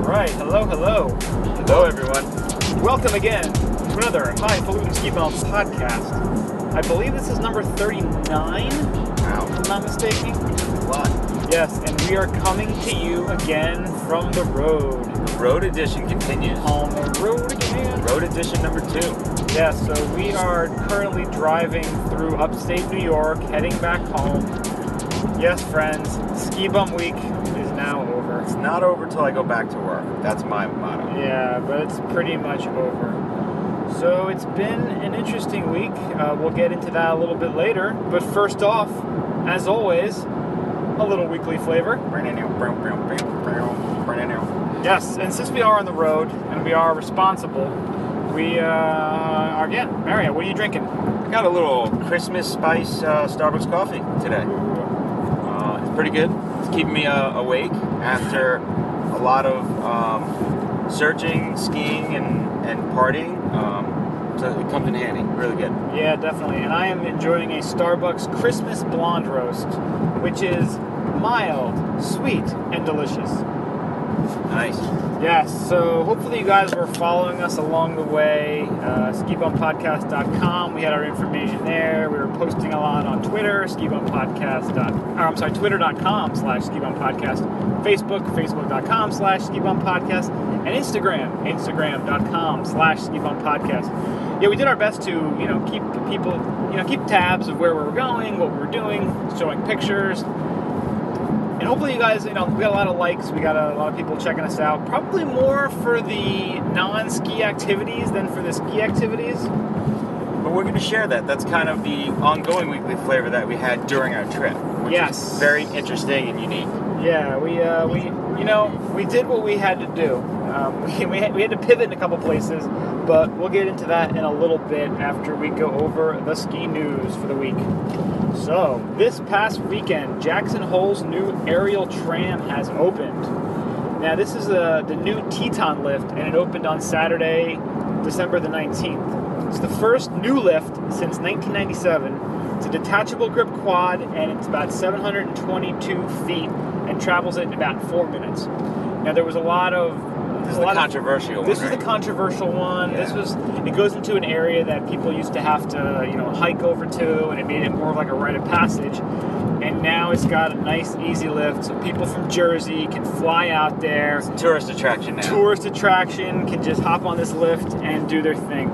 right, hello. Hello, everyone. Welcome again to another Highfalutin Ski Bum podcast. I believe this is number 39, if I'm not mistaken. What? Yes, and we are coming to you again from the road. Road edition continues. On the road again. Road edition number 2. Yes, so we are currently driving through upstate New York, heading back home. Yes, friends, Ski Bum Week is now over. It's not over till I go back to work. That's my motto. Yeah, but it's pretty much over. So it's been an interesting week. We'll get into that a little bit later. But first off, as always, a little weekly flavor. Yes, and since we are on the road and we are responsible, we are again. Mario, what are you drinking? I got a little Christmas spice Starbucks coffee today. It's pretty good. It's keeping me awake after a lot of searching, skiing, and partying. So it comes in handy. Really good. Yeah, definitely. And I am enjoying a Starbucks Christmas Blonde Roast, which is mild, sweet, and delicious. Nice. Yes, so hopefully you guys were following us along the way. SkiBumPodcast.com. We had our information there. We were posting a lot on Twitter, Twitter.com/SkiBumPodcast, Facebook, Facebook.com/SkiBumPodcast, and Instagram.com/SkiBumPodcast. Yeah, we did our best to, keep people, keep tabs of where we were going, what we were doing, showing pictures. And hopefully you guys, we got a lot of likes, we got a lot of people checking us out. Probably more for the non-ski activities than for the ski activities. But we're going to share that. That's kind of the ongoing weekly flavor that we had during our trip. Which Yes. is very interesting and unique. Yeah, we did what we had to do. We had to pivot in a couple places, but we'll get into that in a little bit after we go over the ski news for the week. So, this past weekend, Jackson Hole's new aerial tram has opened. Now, this is the new Teton lift, and it opened on Saturday, December the 19th. It's the first new lift since 1997. It's a detachable grip quad, and it's about 722 feet, and travels it in about 4 minutes. Now, there was a lot of... This is the controversial one, This right? was the controversial one. Yeah. It goes into an area that people used to have to, hike over to, and it made it more of like a rite of passage. And now it's got a nice, easy lift, so people from Jersey can fly out there. It's a tourist attraction now. Tourist attraction, can just hop on this lift and do their thing.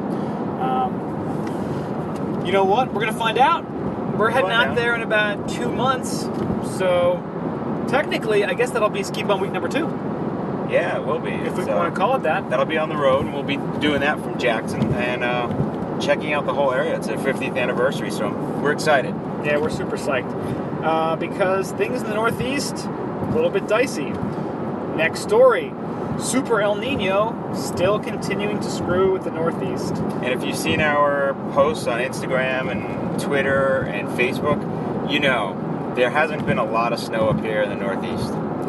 You know what? We're going to find out. We're heading out there in about 2 months. So, technically, I guess that'll be Ski Bum Week number 2. Yeah, it will be. If we want to call it that. That'll be on the road, and we'll be doing that from Jackson and checking out the whole area. It's their 50th anniversary, so we're excited. Yeah, we're super psyched. Because things in the Northeast, a little bit dicey. Next story. Super El Nino still continuing to screw with the Northeast. And if you've seen our posts on Instagram and Twitter and Facebook, there hasn't been a lot of snow up here in the Northeast.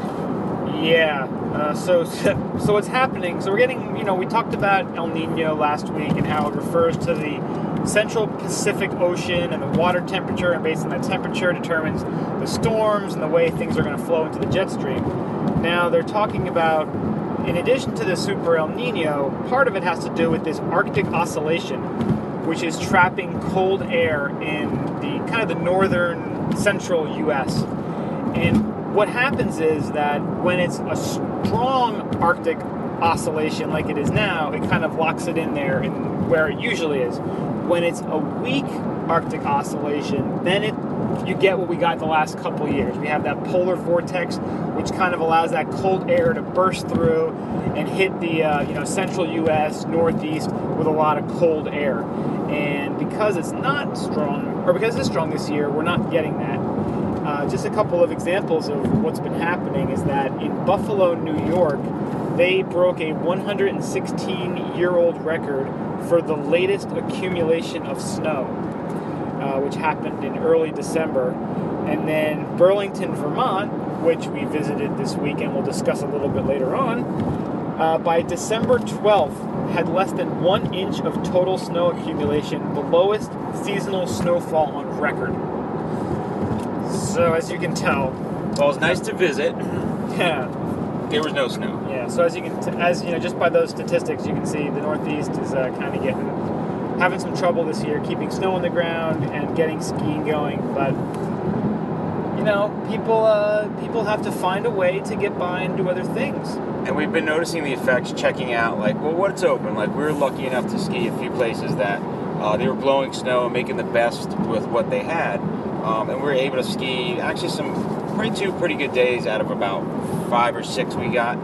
Yeah. So what's happening? So we're getting, we talked about El Nino last week and how it refers to the Central Pacific Ocean and the water temperature, and based on that temperature determines the storms and the way things are going to flow into the jet stream. Now they're talking about, in addition to the Super El Nino, part of it has to do with this Arctic oscillation, which is trapping cold air in the kind of the northern central U.S. And what happens is that when it's a strong Arctic oscillation like it is now, it kind of locks it in there and where it usually is. When it's a weak Arctic oscillation, then you get what we got the last couple years. We have that polar vortex, which kind of allows that cold air to burst through and hit the central U.S., northeast with a lot of cold air. And because it's not strong, or because it's strong this year, we're not getting that. Just a couple of examples of what's been happening is that in Buffalo, New York, they broke a 116-year-old record for the latest accumulation of snow, which happened in early December. And then Burlington, Vermont, which we visited this week and we'll discuss a little bit later on, by December 12th, had less than 1 inch of total snow accumulation, the lowest seasonal snowfall on record. So, as you can tell... Well, it's nice to visit. Yeah. there was no snow. Yeah, so as you know, just by those statistics, you can see the Northeast is kind of having some trouble this year, keeping snow on the ground and getting skiing going. But you know, people have to find a way to get by and do other things. And we've been noticing the effects, checking out like, well, what's open. Like we were lucky enough to ski a few places that they were blowing snow and making the best with what they had, and we were able to ski actually two pretty good days out of about 5 or 6 we got.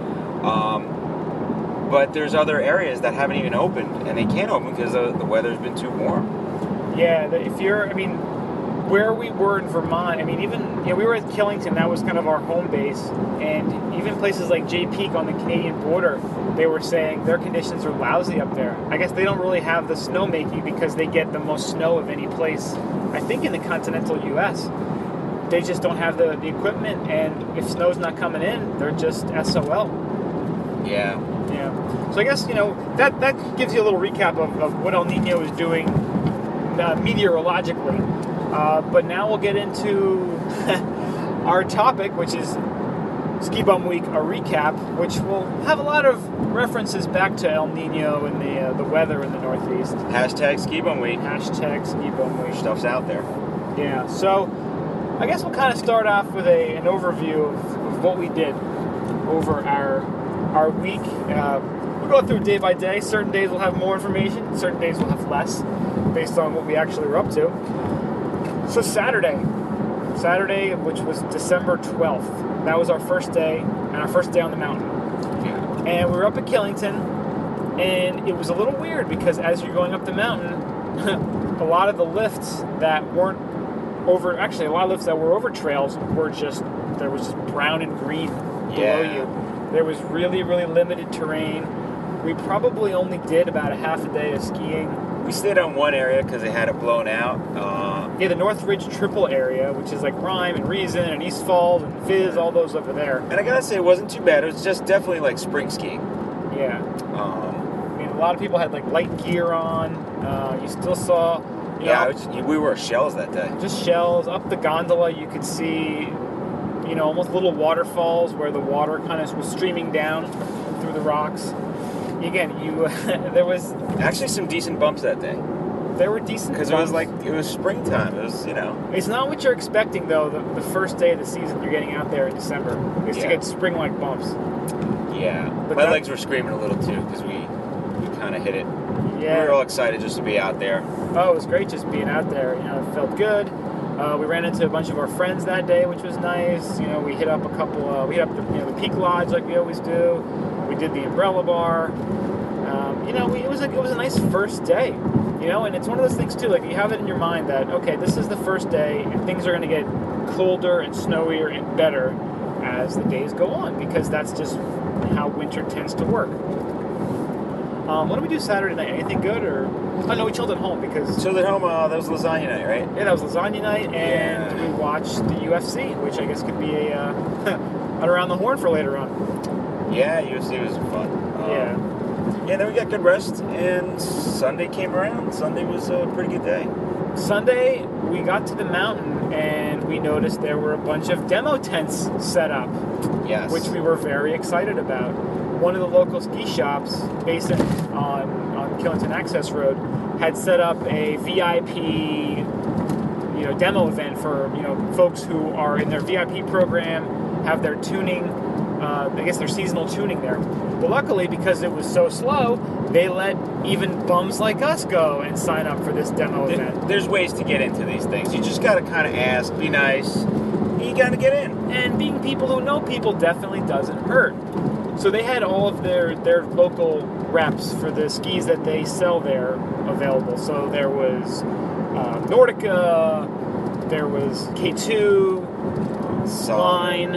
But there's other areas that haven't even opened, and they can't open because the weather's been too warm. Yeah, where we were in Vermont, we were at Killington, that was kind of our home base, and even places like Jay Peak on the Canadian border, they were saying their conditions are lousy up there. I guess they don't really have the snowmaking because they get the most snow of any place, I think, in the continental U.S. They just don't have the equipment, and if snow's not coming in, they're just SOL. Yeah. Yeah. So I guess, that gives you a little recap of what El Nino is doing meteorologically. But now we'll get into our topic, which is Ski Bum Week, a recap, which will have a lot of references back to El Nino and the weather in the Northeast. Hashtag Ski Bum Week. Hashtag Ski Bum Week. Stuff's out there. Yeah, so I guess we'll kind of start off with an overview of what we did over our week. We'll go through day by day. Certain days we'll have more information, certain days we'll have less, based on what we actually were up to. So Saturday, which was December 12th, that was our first day, and our first day on the mountain. Yeah. And we were up at Killington, and it was a little weird because as you're going up the mountain, a lot of the lifts that weren't over, actually a lot of lifts that were over trails there was just brown and green below you. There was really, really limited terrain. We probably only did about a half a day of skiing. We stayed on one area because they had it blown out. The Northridge Triple area, which is like Rime and Reason and East Falls and Fizz, all those over there. And I gotta say, it wasn't too bad. It was just definitely like spring skiing. Yeah. A lot of people had like light gear on. You still saw... we wore shells that day. Just shells. Up the gondola, you could see, almost little waterfalls where the water kind of was streaming down through the rocks. Again, there was... Actually some decent bumps that day. There were decent bumps. Because it was springtime. It was, It's not what you're expecting, though, the first day of the season you're getting out there in December, is to get spring-like bumps. Yeah. But my legs were screaming a little, too, because we kind of hit it. Yeah. We were all excited just to be out there. Oh, it was great just being out there. It felt good. We ran into a bunch of our friends that day, which was nice. We hit up a couple. We hit up the Peak Lodge like we always do. We did the Umbrella Bar. It was a nice first day. And it's one of those things too. Like you have it in your mind that okay, this is the first day, and things are going to get colder and snowier and better as the days go on, because that's just how winter tends to work. What did we do Saturday night? Anything good or? Oh no, we chilled at home because... Chilled at home, that was lasagna night, right? Yeah, that was lasagna night, and we watched the UFC, which I guess could be an around the horn for later on. Yeah, UFC was fun. Yeah, then we got good rest, and Sunday came around. Sunday was a pretty good day. Sunday, we got to the mountain, and we noticed there were a bunch of demo tents set up. Yes. Which we were very excited about. One of the local ski shops based on Killington Access Road had set up a VIP, demo event for, folks who are in their VIP program, have their tuning, their seasonal tuning there. But luckily, because it was so slow, they let even bums like us go and sign up for this demo event. There's ways to get into these things. You just got to kind of ask, be nice, you got to get in. And being people who know people definitely doesn't hurt. So they had all of their local reps for the skis that they sell there available. So there was Nordica, there was K2, Line,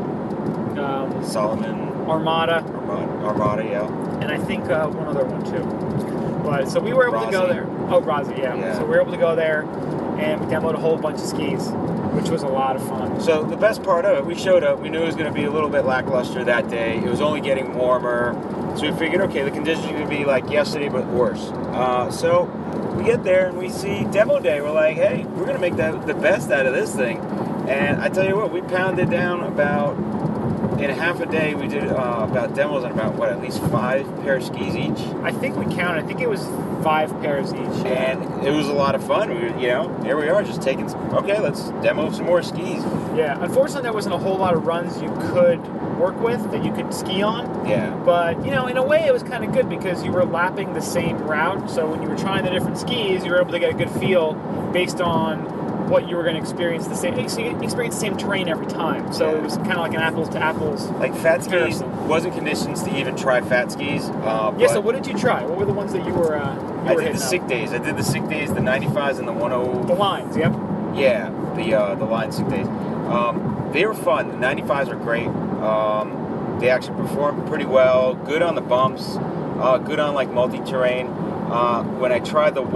Solomon, Armada, yeah. And I think one other one too. But so we were able to go there. Oh, Razi, yeah. So we were able to go there, and we demoed a whole bunch of skis, which was a lot of fun. So the best part of it, we showed up. We knew it was going to be a little bit lackluster that day. It was only getting warmer. So we figured, okay, the conditions are going to be like yesterday, but worse. So we get there and we see demo day. We're like, hey, we're going to make the best out of this thing. And I tell you what, we pounded down about in half a day, we did about demos on about, at least 5 pair of skis each. I think we counted. I think it was 5 pairs each. And it was a lot of fun. Here we are, just taking, okay, let's demo some more skis. Yeah, unfortunately, there wasn't a whole lot of runs you could work with that you could ski on. Yeah. But, in a way, it was kind of good because you were lapping the same route. So when you were trying the different skis, you were able to get a good feel based on what you were going to experience the same terrain every time. So it was kind of like an apples to apples. Like fat skis, comparison. wasn't conditioned to even try fat skis. Yeah. So what did you try? What were the ones that you were? I did the sick days. I did the sick days, the 95s and the 10. The lines. Yep. Yeah, the line sick days. They were fun. The 95s were great. They actually performed pretty well. Good on the bumps. Good on like multi-terrain. When I tried the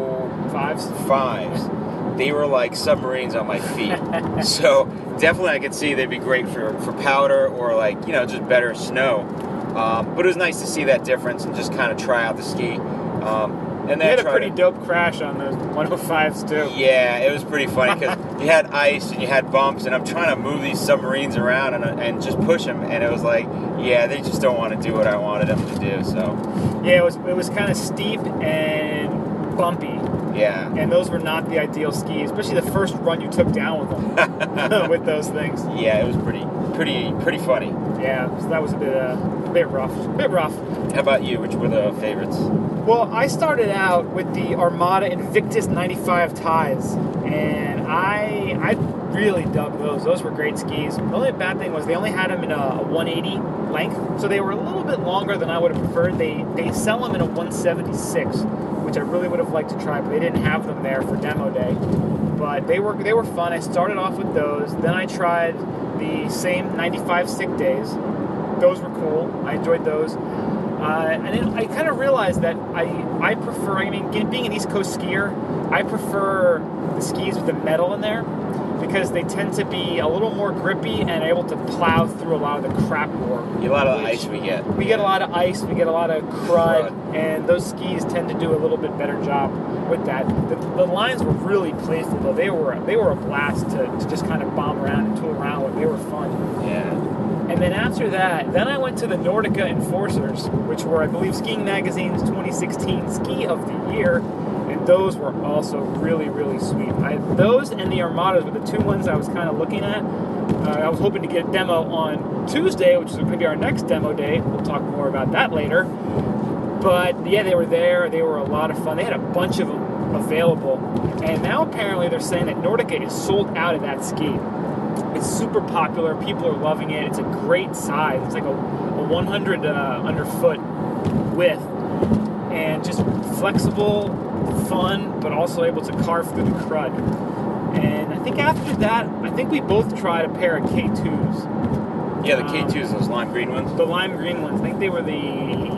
105s, they were like submarines on my feet. So definitely I could see they'd be great for powder or like, just better snow. But it was nice to see that difference and just kind of try out the ski. And you had a pretty dope crash on those 105s too. Yeah, it was pretty funny because you had ice and you had bumps, and I'm trying to move these submarines around and just push them, and it was like, yeah, they just don't want to do what I wanted them to do. So yeah, it was kind of steep and bumpy. Yeah. And those were not the ideal skis, especially the first run you took down with them, with those things. Yeah, it was pretty funny. Yeah, so that was a bit rough. How about you? Which were the favorites? Well, I started out with the Armada Invictus 95 ties, and I really dug those. Those were great skis. The only bad thing was they only had them in a 180 length, so they were a little bit longer than I would have preferred. They sell them in a 176, which I really would have liked to try, but they didn't have them there for demo day. But they were fun. I started off with those. Then I tried the same 95 sick days. Those were cool. I enjoyed those. And then I kind of realized that I prefer, being an East Coast skier, I prefer the skis with the metal in there because they tend to be a little more grippy and able to plow through a lot of the crap more. A lot of ice we get. We get a lot of ice, we get a lot of crud, and those skis tend to do a little bit better job with that. The lines were really playful, though. They were a blast to just kind of bomb around and tool around with. They were fun. Yeah. And then after that, I went to the Nordica Enforcers, which were, I believe, Skiing Magazine's 2016 Ski of the Year, and those were also really, really sweet. Those and the Armadas were the two ones I was kind of looking at. I was hoping to get a demo on Tuesday, which is going to be our next demo day. We'll talk more about that later. But yeah, they were there. They were a lot of fun. They had a bunch of them available. And now apparently they're saying that Nordica is sold out of that ski. It's super popular. People are loving it. It's a great size. It's like a 100 underfoot width, and just flexible, fun, but also able to carve through the crud. And I think after that, we both tried a pair of K2s. Yeah, the K2s, those lime green ones. The lime green ones. I think they were the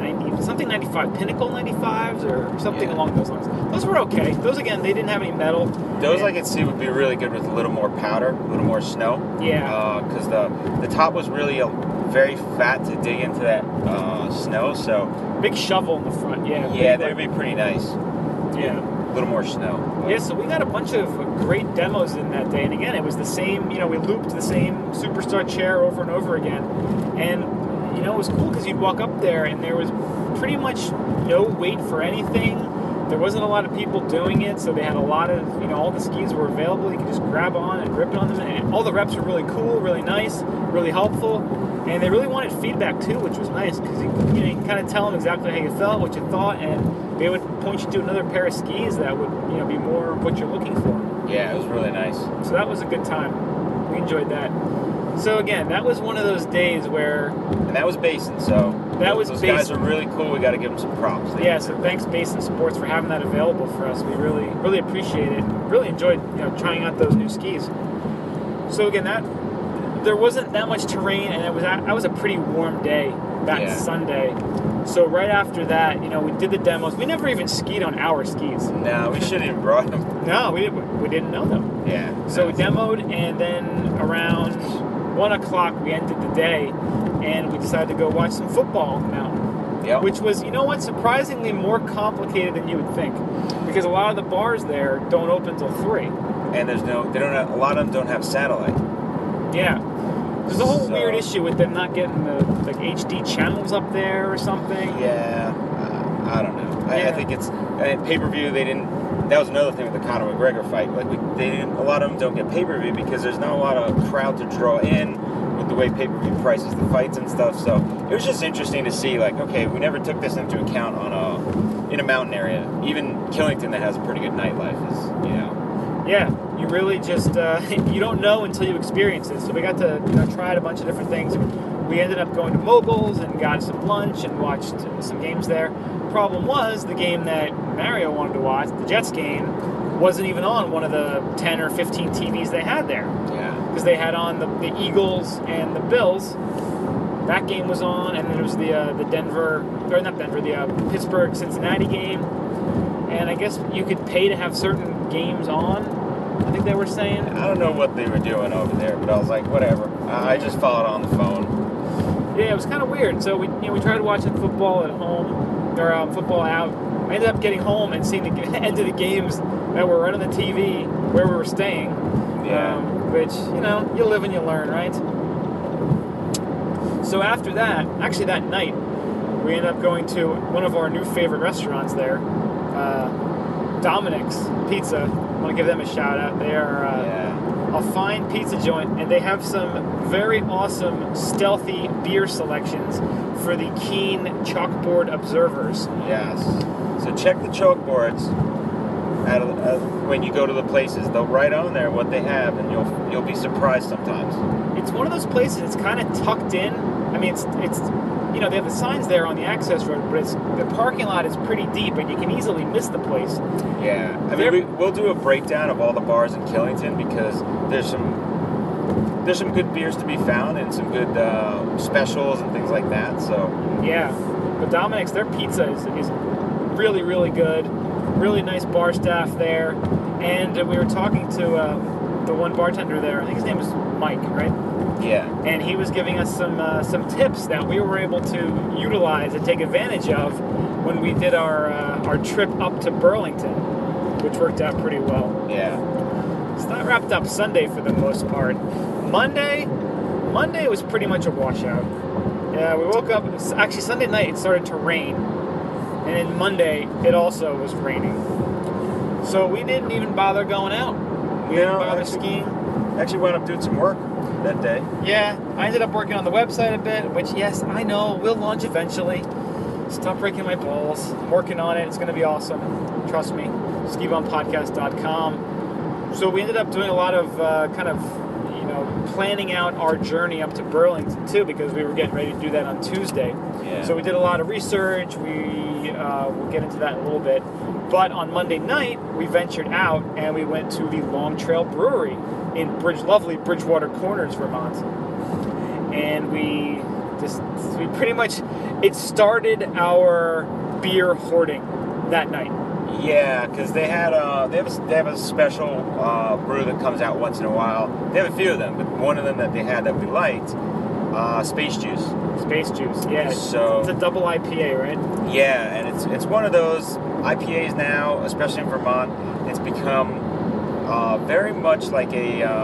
95 Pinnacle 95s or something along those lines. Those were okay. Those, again, they didn't have any metal. Those I could see would be really good with a little more powder, a little more snow. Yeah. Because the top was really very fat to dig into that snow. So big shovel in the front. Yeah. Yeah, that would be pretty nice. Yeah. A little more snow. Yeah, so we got a bunch of great demos in that day. And again, it was the same, we looped the same Superstar chair over and over again. And, it was cool because you'd walk up there and there was pretty much no wait for anything. There wasn't a lot of people doing it, so they had a lot of, all the skis were available. You could just grab on and rip it on them. And all the reps were really cool, really nice, really helpful. And they really wanted feedback too, which was nice because you can kind of tell them exactly how you felt, what you thought, and they would point you to another pair of skis that would, be more what you're looking for. Yeah, it was really nice. So that was a good time. We enjoyed that. So again, that was one of those days where... And that was Basin, so... Those guys are really cool. We got to give them some props. Yeah, so thanks Basin Sports for having that available for us. We really, really appreciate it. Really enjoyed, trying out those new skis. So again, there wasn't that much terrain, and that was a pretty warm day that Sunday. So right after that, we did the demos. We never even skied on our skis. No, we shouldn't have brought them. No, we didn't know them. Yeah. So we demoed, and then around 1 o'clock we ended the day, and we decided to go watch some football on the mountain. Yep. Which was, surprisingly more complicated than you would think, because a lot of the bars there don't open till 3. And a lot of them don't have satellite. Yeah. There's a whole weird issue with them not getting the like HD channels up there or something. Yeah, I don't know. I think it's pay-per-view. They didn't. That was another thing with the Conor McGregor fight. Like they didn't. A lot of them don't get pay-per-view because there's not a lot of crowd to draw in with the way pay-per-view prices the fights and stuff. So it was just interesting to see. Like, okay, we never took this into account in a mountain area. Even Killington, that has a pretty good nightlife, is Yeah, you really just you don't know until you experience it. So we got to try a bunch of different things. We ended up going to Moguls and got some lunch and watched some games there. Problem was, the game that Mario wanted to watch, the Jets game, wasn't even on one of the 10 or 15 TVs they had there. Yeah. Because they had on the Eagles and the Bills. That game was on, and then there was the Pittsburgh-Cincinnati game. And I guess you could pay to have certain games on, I think they were saying. I don't know what they were doing over there, but I was like, whatever. I just followed on the phone. Yeah, it was kind of weird. So we tried watching football at home, or football out. We ended up getting home and seeing the end of the games that were right on the TV where we were staying. Yeah. Which, you live and you learn, right? So after that, actually that night, we ended up going to one of our new favorite restaurants there, Dominic's Pizza. I want to give them a shout out. They are a fine pizza joint, and they have some very awesome stealthy beer selections for the keen chalkboard observers. Yes. So check the chalkboards when you go to the places. They'll write on there what they have, and you'll be surprised sometimes. It's one of those places. It's kind of tucked in. I mean, it's they have the signs there on the access road, but the parking lot is pretty deep, and you can easily miss the place. Yeah, I mean, we'll do a breakdown of all the bars in Killington because there's some good beers to be found and some good specials and things like that. So yeah, but Dominic's, their pizza is really, really good. Really nice bar staff there, and we were talking to the one bartender there. I think his name is Mike, right? Yeah. And he was giving us some tips that we were able to utilize and take advantage of when we did our trip up to Burlington, which worked out pretty well. Yeah. So that wrapped up Sunday for the most part. Monday was pretty much a washout. Yeah, we woke up. Actually, Sunday night it started to rain, and then Monday it also was raining. So we didn't even bother going out. We didn't bother skiing. Actually wound up doing some work that day. Yeah, I ended up working on the website a bit, which, yes, I know, will launch eventually. Stop breaking my balls. I'm working on it. It's going to be awesome. Trust me. skibombpodcast.com. So we ended up doing a lot of planning out our journey up to Burlington, too, because we were getting ready to do that on Tuesday. Yeah. So we did a lot of research. We'll get into that in a little bit. But on Monday night, we ventured out and we went to the Long Trail Brewery in lovely Bridgewater Corners, Vermont. And it started our beer hoarding that night. Yeah, because they have a special brew that comes out once in a while. They have a few of them, but one of them that they had that we liked, Space Juice. Space Juice, yeah. So it's a double IPA, right? Yeah, and it's one of those IPAs now, especially in Vermont. It's become very much like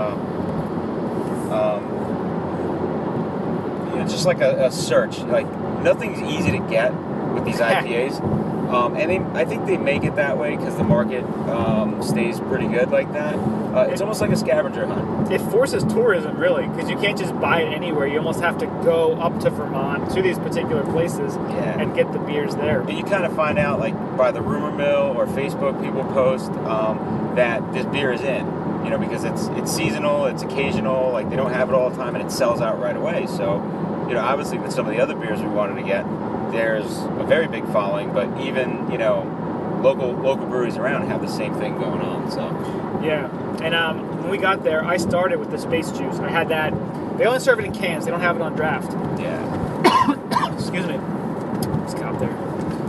just like a search. Like nothing's easy to get with these IPAs. I think they make it that way because the market stays pretty good like that. It's almost like a scavenger hunt. It forces tourism, really, because you can't just buy it anywhere. You almost have to go up to Vermont to these particular places and get the beers there. And you kind of find out, like, by the rumor mill or Facebook, people post that this beer is in, because it's seasonal, it's occasional, like, they don't have it all the time, and it sells out right away. So, obviously with some of the other beers we wanted to get, there's a very big following, but even, local breweries around have the same thing going on, so. Yeah. And when we got there, I started with the Space Juice. I had that. They only serve it in cans. They don't have it on draft. Yeah. Excuse me. Just got there.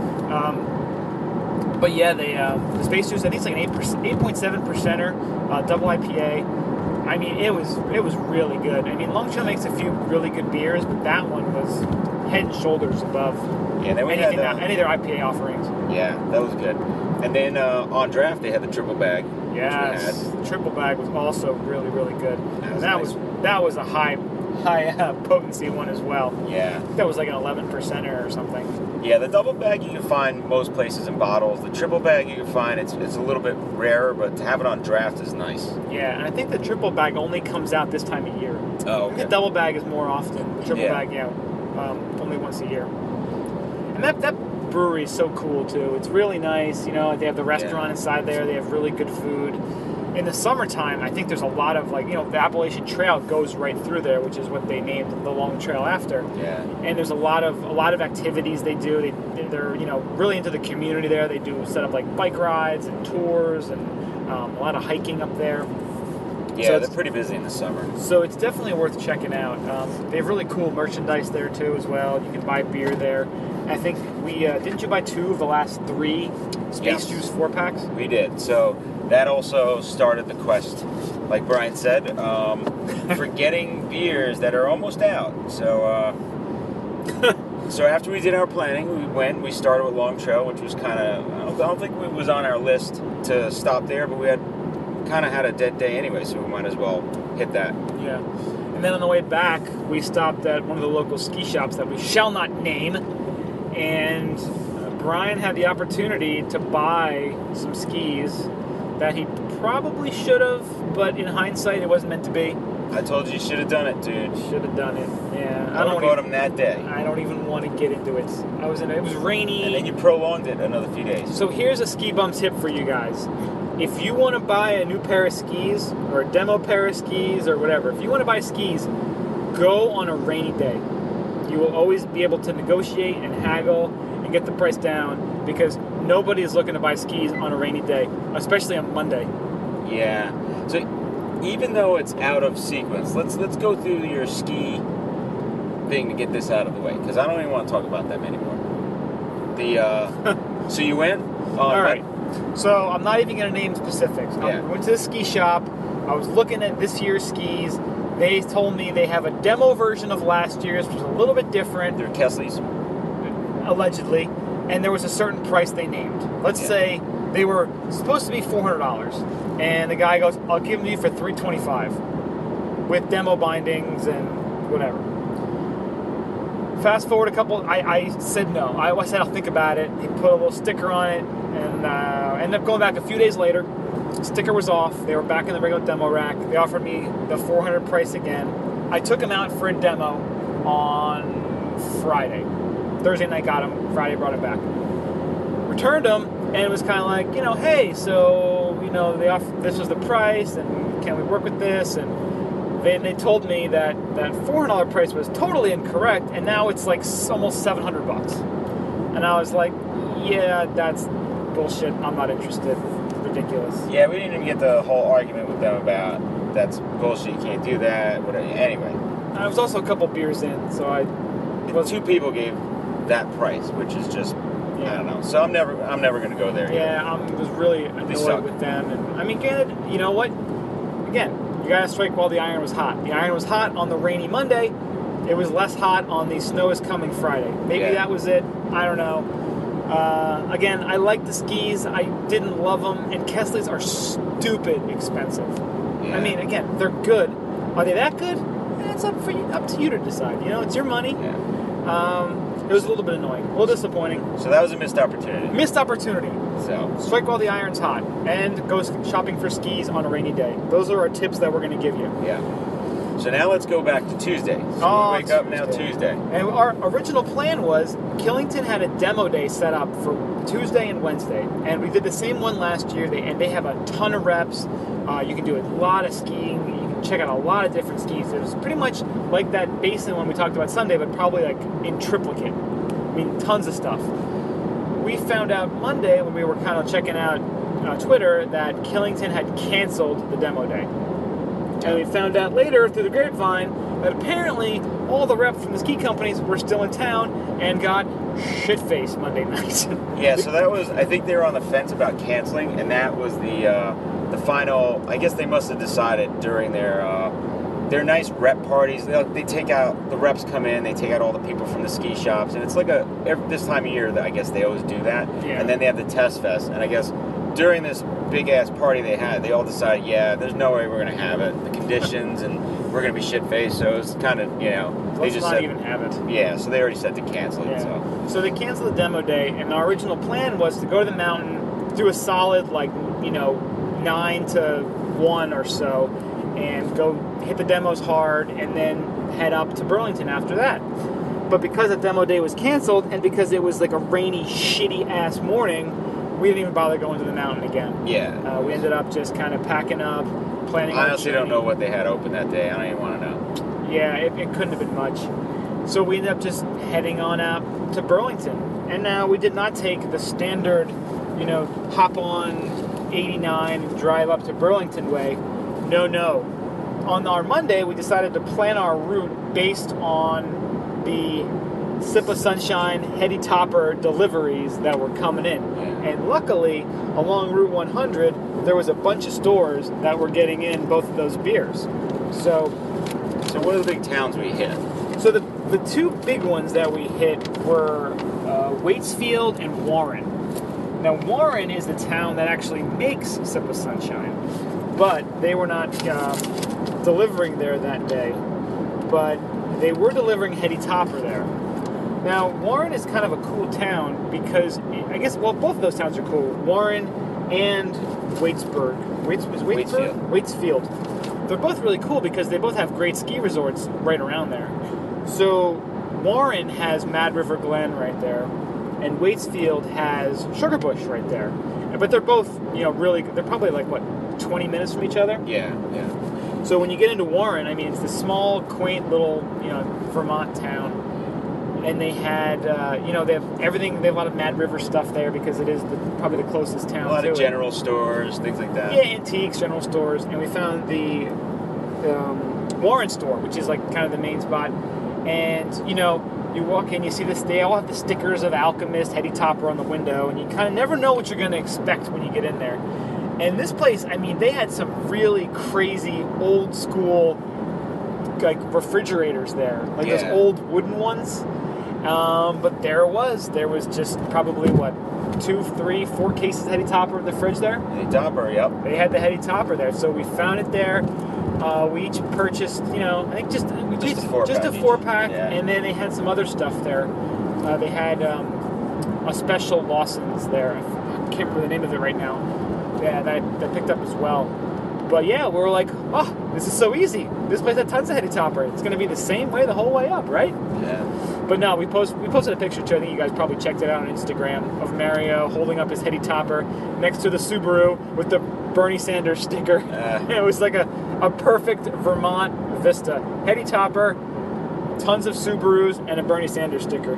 But yeah, the Space Juice, I think it's like an 8.7%er, double IPA. I mean, it was really good. I mean, Long Trail makes a few really good beers, but that one was head and shoulders above any of their IPA offerings. Yeah, that was good. And then on draft, they had the triple bag. Yes, the triple bag was also really, really good. And that was a high high potency one as well. Yeah. That was like an 11% or something. Yeah, the double bag you can find most places in bottles. The triple bag you can find, it's a little bit rarer, but to have it on draft is nice. Yeah, and I think the triple bag only comes out this time of year. Oh, I think okay. the double bag is more often. The triple Yeah. bag, only once a year. And that brewery is so cool too. It's really nice. You know, they have the restaurant inside there. They have really good food. In the summertime, I think there's a lot of the Appalachian Trail goes right through there, which is what they named the Long Trail after. Yeah. And there's a lot of activities they do. They're really into the community there. They do set up like bike rides and tours and a lot of hiking up there. Yeah, So they're pretty busy in the summer. So it's definitely worth checking out. They have really cool merchandise there too as well. You can buy beer there. I think we didn't you buy 2 of the last 3 Space Juice 4-packs? We did. So that also started the quest, like Brian said, for getting beers that are almost out. So so after we did our planning, we started with Long Trail, which was kind of, I don't think it was on our list to stop there, but we kind of had a dead day anyway, so we might as well hit that. Yeah. And then on the way back, we stopped at one of the local ski shops that we shall not name, and Brian had the opportunity to buy some skis that he probably should have, but in hindsight, it wasn't meant to be. I told you should have done it, dude. Should have done it. Yeah. I would have bought them that day. I don't even want to get into it. It was rainy. And then you prolonged it another few days. So here's a Ski Bum tip for you guys. If you want to buy a new pair of skis, or a demo pair of skis, or whatever, if you want to buy skis, go on a rainy day. You will always be able to negotiate and haggle and get the price down, because nobody is looking to buy skis on a rainy day, especially on Monday. Yeah. So even though it's out of sequence, let's go through your ski thing to get this out of the way, because I don't even want to talk about them anymore. So you went. All right. So I'm not even going to name specifics. I went to the ski shop. I was looking at this year's skis. They told me they have a demo version of last year's, which was a little bit different. They're Kessley's. Allegedly. And there was a certain price they named. Let's say they were supposed to be $400. And the guy goes, I'll give them to you for $325 with demo bindings and whatever. Fast forward a couple, I said no. I said I'll think about it. He put a little sticker on it, and ended up going back a few days later. Sticker was off. They were back in the regular demo rack. They offered me the $400 price again. I took them out for a demo on Friday. Thursday night got them. Friday brought them back. Returned them, and it was kind of like, hey, so, they offered, this was the price, and can we work with this? And they told me that $400 price was totally incorrect, and now it's like almost $700. And I was like, yeah, that's bullshit. I'm not interested. It's ridiculous. Yeah, we didn't even get the whole argument with them about that's bullshit. You can't do that. Whatever. Anyway, I was also a couple beers in, so I was 2 people gave that price, which is just I don't know. So I'm never going to go there. Yeah, I was really annoyed with them, and I mean, you know what? Again, you gotta strike while the iron was hot. The iron was hot on the rainy Monday. It was less hot on the snow is coming Friday. Maybe that was it. I don't know. Again, I like the skis. I didn't love them, and Kessley's are stupid expensive. Yeah. I mean, again, they're good. Are they that good? It's up to you to decide. It's your money. Yeah. It was a little bit annoying, a little disappointing. So that was a missed opportunity. Missed opportunity. So strike while the iron's hot, and go shopping for skis on a rainy day. Those are our tips that we're going to give you. Yeah. So now let's go back to Tuesday. So we wake up now Tuesday. And our original plan was Killington had a demo day set up for Tuesday and Wednesday, and we did the same one last year. They have a ton of reps. You can do a lot of skiing. You can check out a lot of different skis. It was pretty much like that basin one we talked about Sunday, but probably like in triplicate. I mean, tons of stuff. We found out Monday when we were kind of checking out Twitter that Killington had canceled the demo day. And we found out later through the grapevine that apparently all the reps from the ski companies were still in town and got shit-faced Monday night. Yeah, so that was, I think they were on the fence about canceling, and that was the final, I guess they must have decided during their nice rep parties. They take out, the reps come in, they take out all the people from the ski shops, and it's like this time of year that I guess they always do that. Yeah. And then they have the test fest, and I guess during this big ass party they had, they all decided, yeah, there's no way we're gonna have it. The conditions and we're gonna be shit faced. So it's kind of, you know, Let's not even have it. Yeah, so they already said to cancel it. Yeah. So they canceled the demo day, and our original plan was to go to the mountain, do a solid 9 to 1 or so, and go hit the demos hard, and then head up to Burlington after that. But because the demo day was canceled, and because it was like a rainy, shitty-ass morning, we didn't even bother going to the mountain again. Yeah. We ended up just kind of packing up, planning I honestly don't know what they had open that day. I don't even want to know. Yeah, it couldn't have been much. So we ended up just heading on out to Burlington. And now we did not take the standard, hop on 89 and drive up to Burlington way. No. On our Monday, we decided to plan our route based on the Sip of Sunshine Heady Topper deliveries that were coming in. And luckily, along Route 100, there was a bunch of stores that were getting in both of those beers. So what are the big towns we hit? So the two big ones that we hit were Waitsfield and Warren. Now, Warren is the town that actually makes Sip of Sunshine, but they were not delivering there that day. But they were delivering Heady Topper there. Now, Warren is kind of a cool town because, both of those towns are cool. Warren and Waitsburg. Waitsfield. They're both really cool because they both have great ski resorts right around there. So Warren has Mad River Glen right there, and Waitsfield has Sugarbush right there. But they're both, they're probably 20 minutes from each other? Yeah. So when you get into Warren, it's this small, quaint little, Vermont town. And they had, they have everything. They have a lot of Mad River stuff there because it is probably the closest town. A lot of general stores, things like that. Yeah, antiques, general stores, and we found the Warren store, which is kind of the main spot. And you walk in, you see this. They all have the stickers of Alchemist, Heady Topper on the window, and you kind of never know what you're going to expect when you get in there. And this place, they had some really crazy old school refrigerators there, those old wooden ones. But there was just probably 2, 3, 4 cases of Heady Topper in the fridge there. Heady Topper, yep. They had the Heady Topper there, so we found it there. We each purchased, I think just a 4-pack, yeah. And then they had some other stuff there. They had a special Lawson's there. I can't remember the name of it right now. Yeah, that picked up as well. But yeah, we were like, oh, this is so easy. This place had tons of Heady Topper. It's going to be the same way the whole way up, right? Yeah. But no, we posted a picture too. I think you guys probably checked it out on Instagram of Mario holding up his Heady Topper next to the Subaru with the Bernie Sanders sticker. It was like a perfect Vermont vista. Heady Topper, tons of Subarus, and a Bernie Sanders sticker.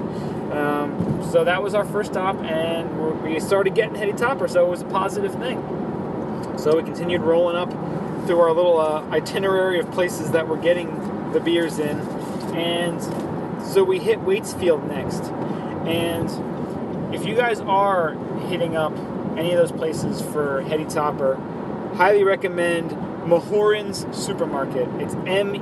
So that was our first stop, and we started getting Heady Topper, so it was a positive thing. So we continued rolling up through our little itinerary of places that we're getting the beers in, and so we hit Waitsfield next. And if you guys are hitting up any of those places for Heady Topper, highly recommend Mehuran's Supermarket. It's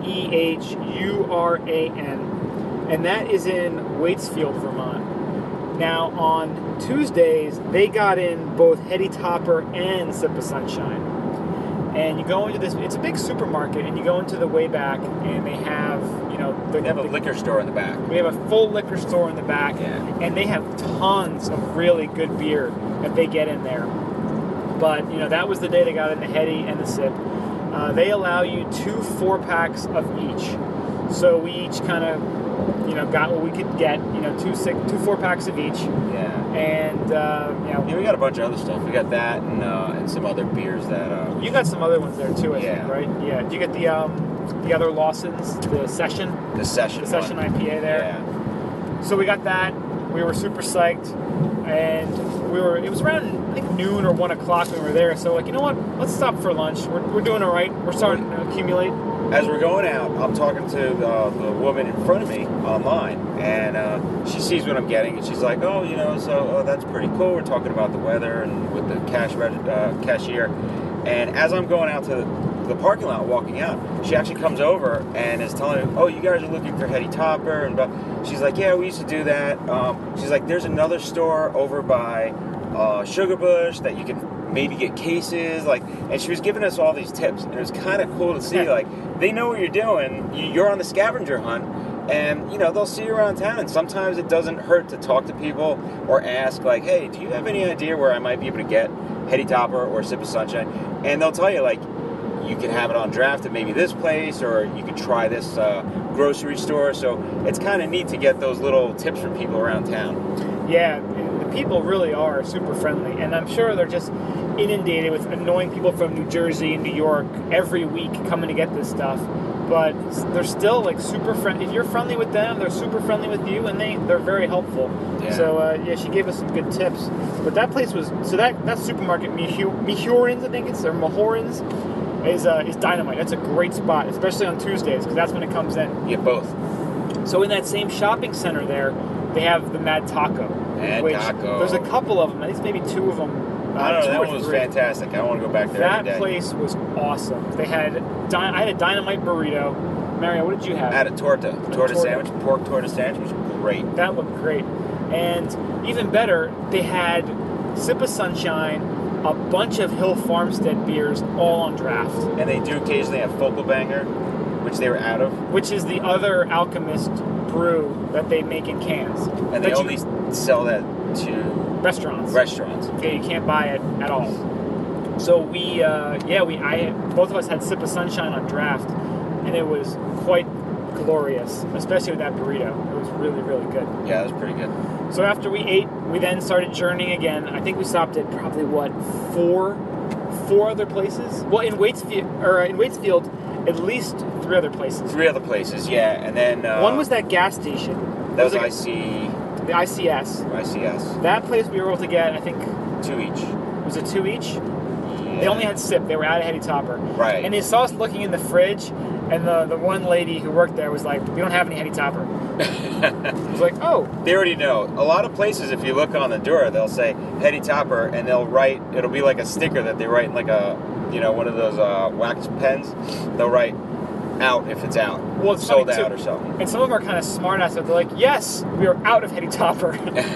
Mehuran, and that is in Waitsfield, Vermont. Now, on Tuesdays, they got in both Heady Topper and Sip of Sunshine. And you go into this, it's a big supermarket, and you go into the way back, and they have, they have a liquor store in the back. We have a full liquor store in the back, and they have tons of really good beer that they get in there. But, that was the day they got in the Heady and the Sip. They allow you 2 4-packs of each. So we each kind of, got what we could get, 2 4-packs of each. Yeah. And, we got a bunch of other stuff. We got that and some other beers that... You got some other ones there, too, I think, right? Yeah. Did you get the other Lawson's, the Session? The Session IPA there? Yeah. So we got that. We were super psyched. And it was around, I think, noon or 1 o'clock when we were there. So, you know what? Let's stop for lunch. We're doing all right. We're starting to accumulate. As we're going out, I'm talking to the woman in front of me online, and she sees what I'm getting, and she's like, oh, that's pretty cool. We're talking about the weather and with the cashier. And as I'm going out to the parking lot, walking out, she actually comes over and is telling me, oh, you guys are looking for Heady Topper, and she's like, yeah, we used to do that. She's like, there's another store over by Sugarbush that you can maybe get cases, like, and she was giving us all these tips, and it was kind of cool to see, like, they know what you're doing. You're on the scavenger hunt, and, they'll see you around town, and sometimes it doesn't hurt to talk to people or ask, like, hey, do you have any idea where I might be able to get Heady Topper or Sip of Sunshine? And they'll tell you, like, you can have it on draft at maybe this place, or you could try this grocery store. So it's kind of neat to get those little tips from people around town. Yeah, the people really are super friendly, and I'm sure they're just inundated with annoying people from New Jersey and New York every week coming to get this stuff. But they're still like super friendly. If you're friendly with them, they're super friendly with you, and they're very helpful. Yeah. So she gave us some good tips. But that place was that supermarket Mehurins, I think it's, or Mahorins, is dynamite. That's a great spot, especially on Tuesdays, because that's when it comes in. Yeah, both. So in that same shopping center there, they have the Mad Taco. Taco. There's a couple of them. I think maybe 2 of them. I don't know. That or one was 3. fantastic. I want to go back there every day. That place was awesome. I had a dynamite burrito. Mario, what did you have? I had a torta sandwich, pork torta sandwich, was great. That looked great. And even better, they had Sip of Sunshine, a bunch of Hill Farmstead beers, all on draft. And they do occasionally have Focal Banger, which they were out of. Which is the other Alchemist brew that they make in cans. And they only sell that to restaurants. Yeah, you can't buy it at all. So both of us had Sip of Sunshine on draft, and it was quite glorious, especially with that burrito. It was really, really good. Yeah, it was pretty good. So after we ate, we then started journeying again. I think we stopped at probably, 4 other places? Well, in Waitsfield, at least 3 other places. 3 other places, yeah. And then... one was that gas station. That was the ICS. That place we were able to get, I think... 2 each. Was it 2 each? Yeah. They only had Sip. They were out of Heady Topper. Right. And they saw us looking in the fridge, and the one lady who worked there was like, we don't have any Heady Topper. I was like, oh. They already know. A lot of places, if you look on the door, they'll say Heady Topper, and they'll write, it'll be like a sticker that they write in like a, one of those wax pens. They'll write out if it's out. Well, it's sold out or something. And some of them are kind of smart ass, so they're like, yes, we are out of Heady Topper.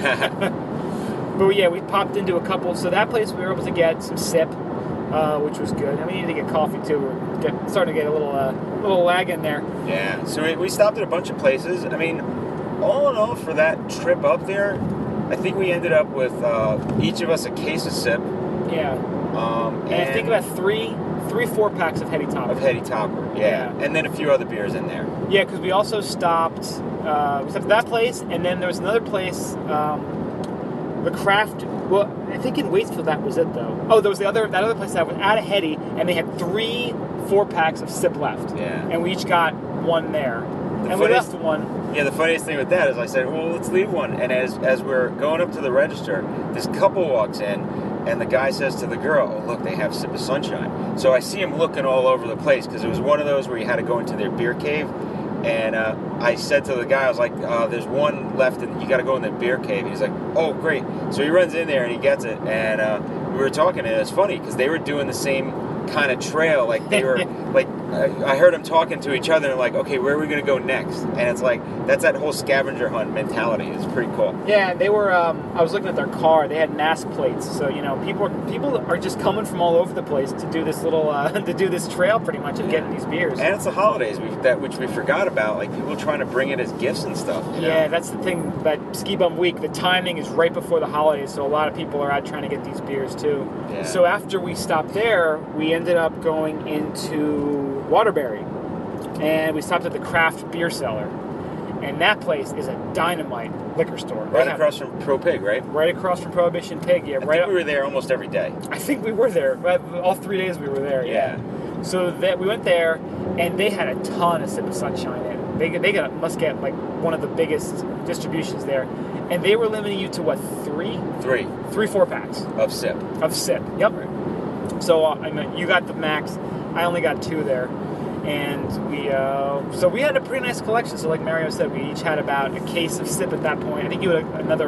But yeah, we popped into a couple. So that place we were able to get some Sip, which was good. And we needed to get coffee too. We're starting to get a little lag in there. Yeah. So we stopped at a bunch of places. I mean, all in all, for that trip up there, I think we ended up with each of us a case of Sip. Yeah. And I think about 4 packs of Heady Topper. Yeah. And then a few other beers in there. Yeah, because we also stopped. We stopped at that place, and then there was another place. The Craft. Well, I think in Waitsfield that was it though. Oh, there was that other place that was out of Heady, and they had 3 4-packs of Sip left. Yeah. And we each got 1 there. And we left 1. Yeah, the funniest thing with that is I said, well, let's leave 1. And as we're going up to the register, this couple walks in, and the guy says to the girl, oh, look, they have Sip of Sunshine. So I see him looking all over the place, because it was one of those where you had to go into their beer cave. And I said to the guy, I was like, there's 1 left, and you got to go in the beer cave. And he's like, oh, great. So he runs in there, and he gets it. And we were talking, and it's funny, because they were doing the same kind of trail. Like, they were, like, I heard them talking to each other, and like, okay, where are we going to go next? And it's like, that's that whole scavenger hunt mentality. It's pretty cool. Yeah, they were, I was looking at their car. They had NAS plates. So, people are just coming from all over the place to do this little, to do this trail pretty much of getting these beers. And it's the holidays, which we forgot about. Like, people trying to bring it as gifts and stuff. Yeah, that's the thing. That Ski Bum Week, the timing is right before the holidays. So a lot of people are out trying to get these beers too. Yeah. So after we stopped there, we ended up going into Waterbury. And we stopped at the Craft Beer Cellar. And that place is a dynamite liquor store. Right across from Pro Pig, right? Right across from Prohibition Pig, yeah. I think we were there almost every day. I think we were there. All 3 days we were there, yeah. So we went there, and they had a ton of Sip of Sunshine in. They must get like one of the biggest distributions there. And they were limiting you to what, 3? 3 4-packs. Of Sip. Yep. Right. So you got the max. I only got 2 there. And we had a pretty nice collection. So like Mario said, we each had about a case of Sip at that point. I think you had another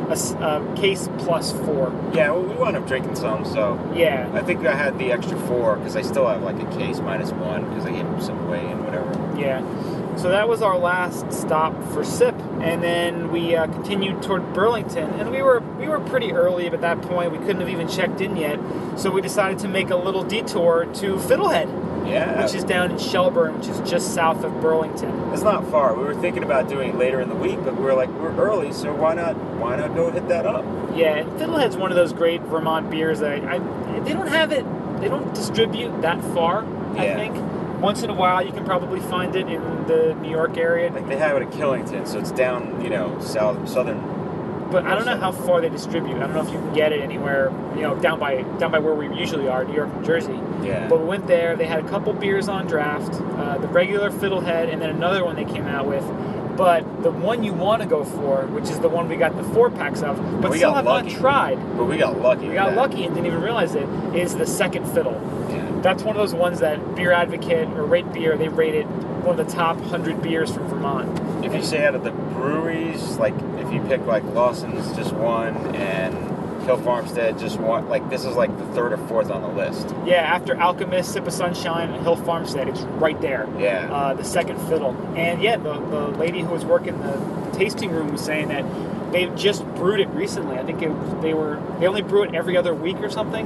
a case plus 4. Yeah, well, we wound up drinking some, so Yeah. I think I had the extra 4 because I still have like a case minus 1 because I gave him some away and whatever. Yeah. So that was our last stop for SIP, and then we continued toward Burlington, and we were pretty early at that point. We couldn't have even checked in yet, so we decided to make a little detour to Fiddlehead, Yeah. which is down in Shelburne, which is just south of Burlington. It's not far. We were thinking about doing it later in the week, but we were like, we're early, so why not go hit that up? Yeah, and Fiddlehead's one of those great Vermont beers that they don't have it. They don't distribute that far. I Yeah. think once in a while you can probably find it in the New York area. Like they have it at Killington, so it's down, southern. But I don't know how far they distribute. I don't know if you can get it anywhere, down by where we usually are, New York, New Jersey. Yeah. But we went there. They had a couple beers on draft, the regular Fiddlehead, and then another one they came out with. But the one you want to go for, which is the one we got the 4-packs of, but We still got have lucky. not tried. But we got lucky. We got lucky and didn't even realize it, is the second Fiddle. Yeah. That's one of those ones that Beer Advocate or Rate Beer, they rated one of the top 100 beers from Vermont. If you say out of the breweries, like if you pick like Lawson's just one and Hill Farmstead just one, like this is like the 3rd or 4th on the list. Yeah, after Alchemist, Sip of Sunshine, and Hill Farmstead, it's right there. Yeah. The second Fiddle. And yeah, the lady who was working the tasting room was saying that they just brewed it recently. I think they only brew it every other week or something.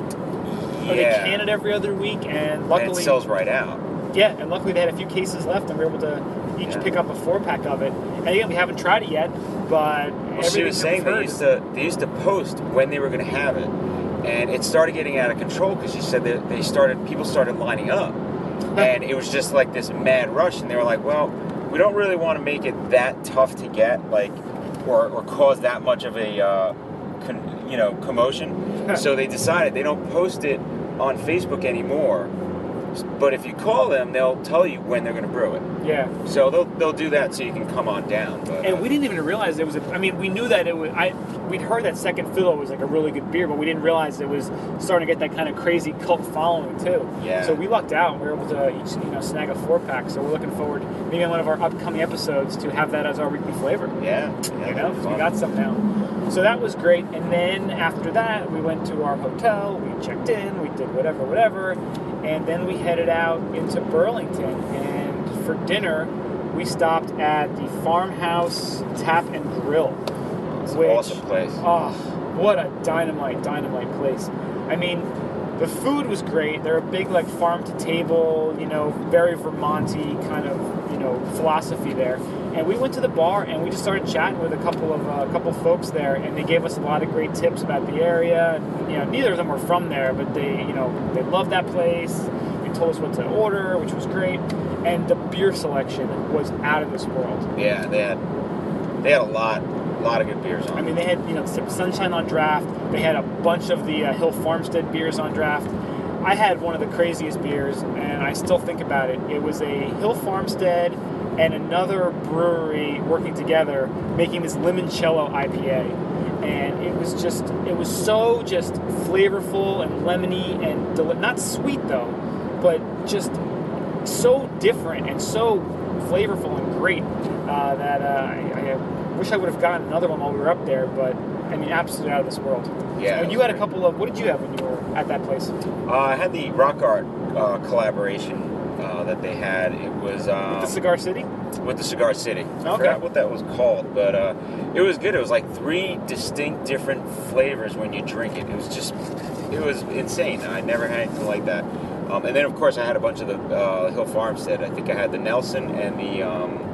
Or they Yeah. can it every other week, and And luckily it sells right out. Yeah, and luckily they had a few cases left, and we were able to each pick up a 4-pack of it. And again, we haven't tried it yet, but Well, she was saying they used to post when they were going to have it, and it started getting out of control because she said that people started lining up, and it was just like this mad rush, and they were like, well, we don't really want to make it that tough to get, like, or cause that much of a commotion. So they decided they don't post it on Facebook anymore. But if you call them, they'll tell you when they're going to brew it. Yeah. So they'll do that so you can come on down. But, And we didn't even realize it was we knew that it was, we'd heard that Second Fiddle was like a really good beer, but we didn't realize it was starting to get that kind of crazy cult following too. Yeah. So we lucked out and we were able to each, snag a 4-pack. So we're looking forward, maybe on one of our upcoming episodes, to have that as our weekly flavor. Yeah. We got some now. So that was great. And then after that, we went to our hotel, we checked in, we did whatever. And then we headed out into Burlington, and for dinner, we stopped at the Farmhouse Tap and Grill. It's an awesome place. Oh, what a dynamite place. I mean, the food was great. They're a big, like, farm-to-table, very Vermont-y kind of, philosophy there. And we went to the bar, and we just started chatting with a couple folks there, and they gave us a lot of great tips about the area. And, neither of them were from there, but they loved that place. They told us what to order, which was great. And the beer selection was out of this world. Yeah, they had a lot of good beers on. I mean, they had, Sip of Sunshine on draft. They had a bunch of the Hill Farmstead beers on draft. I had one of the craziest beers, and I still think about it. It was a Hill Farmstead and another brewery working together, making this limoncello IPA. And it was so just flavorful and lemony and not sweet though, but just so different and so flavorful and great that I wish I would have gotten another one while we were up there, but I mean, absolutely out of this world. Yeah. And you had a couple of, what did you have when you were at that place? I had the Rock Art collaboration that they had. It was The Cigar City? with the Cigar City. I Okay. forgot what that was called, but it was good. It was like 3 distinct different flavors when you drink it. It was insane. I never had anything like that. And then, of course, I had a bunch of the Hill Farmstead. I think I had the Nelson and the,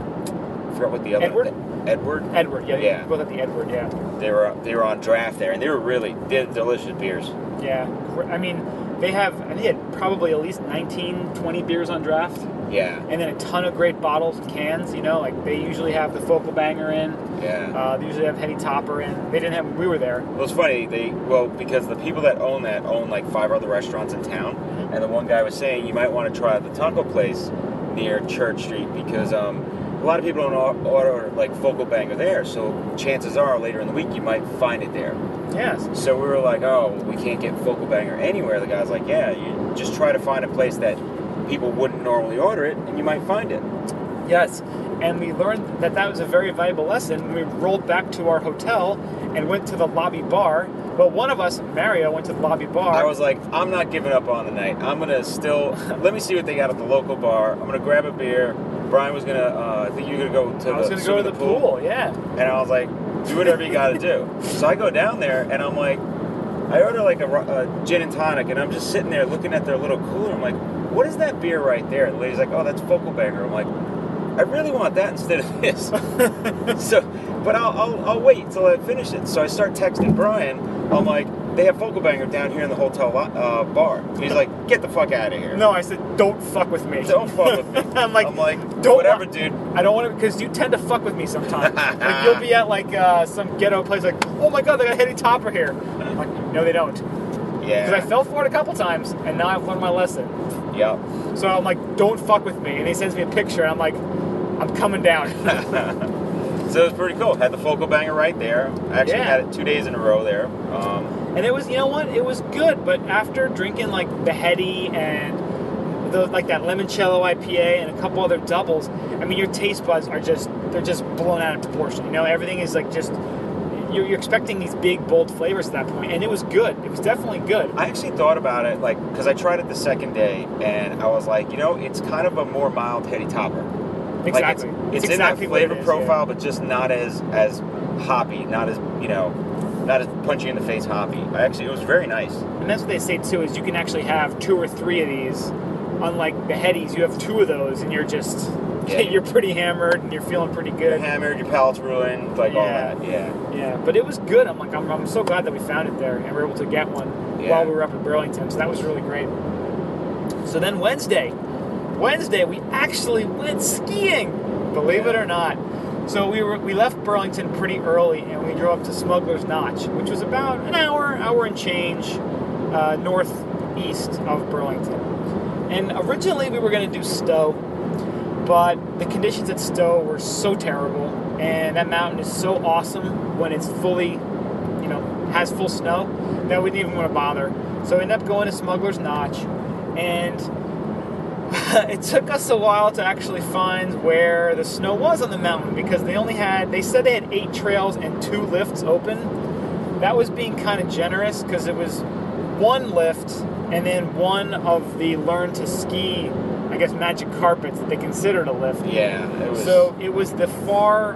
I forgot what the other... Edward? Edward, yeah. Yeah. Both at the Edward, yeah. They were on draft there, and they're delicious beers. Yeah. I mean, they had probably at least 19, 20 beers on draft. Yeah. And then a ton of great bottles and cans, like they usually have the Focal Banger in. Yeah. They usually have Hetty Topper in. They didn't have when we were there. Well, it's funny. Because the people that own that own like 5 other restaurants in town, and the one guy was saying you might want to try out the taco place near Church Street because a lot of people don't order like Focal Banger there, so chances are later in the week you might find it there. Yes. So we were like, oh, we can't get Focal Banger anywhere. The guy's like, yeah, you just try to find a place that people wouldn't normally order it, and you might find it. Yes. And we learned that was a very valuable lesson when we rolled back to our hotel, and went to the lobby bar. Well, one of us, Mario, went to the lobby bar. I was like, I'm not giving up on the night. I'm going to still, let me see what they got at the local bar. I'm going to grab a beer. Brian was going to, I think you're going to go to I was going to go to the pool, yeah. And I was like, do whatever you got to do. So I go down there, and I'm like, I order like a gin and tonic, and I'm just sitting there looking at their little cooler. I'm like, what is that beer right there? And the lady's like, oh, that's Focal Banger. I'm like, I really want that instead of this. But I'll wait till I finish it. So I start texting Brian. I'm like, they have Focal Banger down here in the hotel bar. And he's like, get the fuck out of here. No, I said, don't fuck with me. Don't fuck with me. I'm like, don't whatever, dude. I don't want to, because you tend to fuck with me sometimes. Like, you'll be at like some ghetto place, like, oh my god, they got a Heady Topper here. I'm like, no, they don't. Yeah. Because I fell for it a couple times, and now I've learned my lesson. Yep. So I'm like, don't fuck with me. And he sends me a picture, and I'm like, I'm coming down. So it was pretty cool. Had the Focal Banger right there. I actually had it 2 days in a row there. And it was, you know what? It was good. But after drinking like the Heady and like that Limoncello IPA and a couple other doubles, I mean, your taste buds are they're just blown out of proportion. You know, everything is like just, you're expecting these big, bold flavors at that point. And it was good. It was definitely good. I actually thought about it, like, because I tried it the second day, and I was like, you know, it's kind of a more mild Heady Topper. Exactly. Like it's in that flavor profile, but just not as hoppy, not as, you know, not as punchy in the face hoppy. It was very nice. And that's what they say too, is you can actually have 2 or 3 of these. Unlike the Headies, you have 2 of those, and you're just you're pretty hammered, and you're feeling pretty good. You're hammered, your palate's ruined, like all that. Yeah. But it was good. I'm so glad that we found it there, and we were able to get one while we were up in Burlington. So that was really great. So then Wednesday, we actually went skiing, believe it or not. So we left Burlington pretty early, and we drove up to Smuggler's Notch, which was about an hour and change northeast of Burlington. And originally we were going to do Stowe, but the conditions at Stowe were so terrible, and that mountain is so awesome when it's fully, you know, has full snow, that we didn't even want to bother. So we ended up going to Smuggler's Notch, and it took us a while to actually find where the snow was on the mountain, because they said they had 8 trails and 2 lifts open. That was being kind of generous, because it was 1 lift and then one of the Learn to Ski, I guess, magic carpets that they considered a lift. Yeah, it was. So it was the far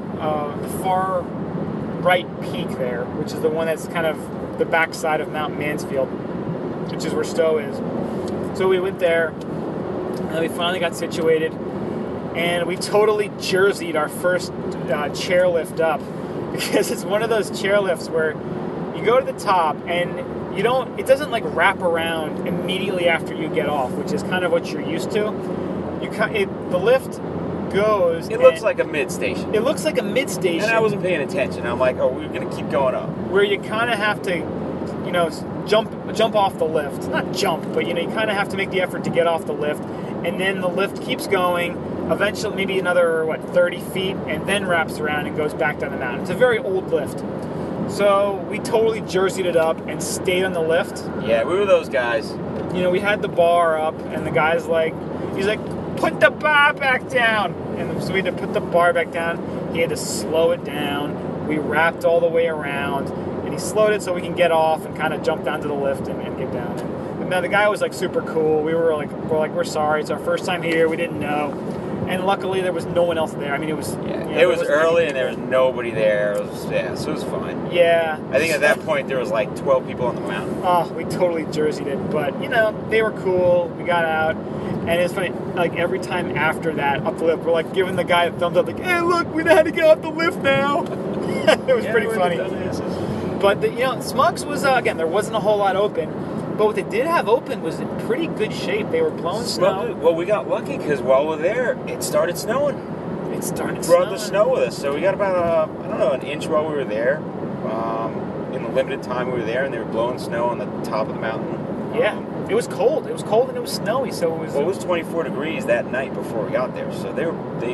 right peak there, which is the one that's kind of the backside of Mount Mansfield, which is where Stowe is. So we went there, and we finally got situated, and we totally jerseyed our first chairlift up, because it's one of those chairlifts where you go to the top and it doesn't like wrap around immediately after you get off, which is kind of what you're used to. The lift goes. It looks like a mid-station. It looks like a mid-station. And I wasn't paying attention. I'm like, we're going to keep going up. Where you kind of have to, you know, jump off the lift. Not jump, but, you know, you kind of have to make the effort to get off the lift. And then the lift keeps going, eventually maybe another, 30 feet, and then wraps around and goes back down the mountain. It's a very old lift. So we totally jerseyed it up and stayed on the lift. Yeah, we were those guys. You know, we had the bar up, and the guy's like, put the bar back down. And so we had to put the bar back down. He had to slow it down. We wrapped all the way around, and he slowed it so we can get off and kind of jump down to the lift and get down. And now the guy was like super cool. We're sorry. It's our first time here. We didn't know. And luckily, there was no one else there. I mean, it was... it was early, and there was nobody there. So it was fine. Yeah. I think at that point, there was like 12 people on the mountain. Oh, we totally jerseyed it. But, you know, they were cool. We got out. And it's funny, like, every time after that, up the lift, we're, like, giving the guy a thumbs up, like, hey, look, we know how to get off the lift now. It was pretty funny. But, Smugs was, again, there wasn't a whole lot open. But what they did have open was in pretty good shape. They were blowing snow. Well, we got lucky because while we were there, it started snowing. Brought the snow with us. So we got about, an inch while we were there. In the limited time we were there, and they were blowing snow on the top of the mountain. Yeah. It was cold. It was cold and it was snowy. So it was 24 degrees that night before we got there. So they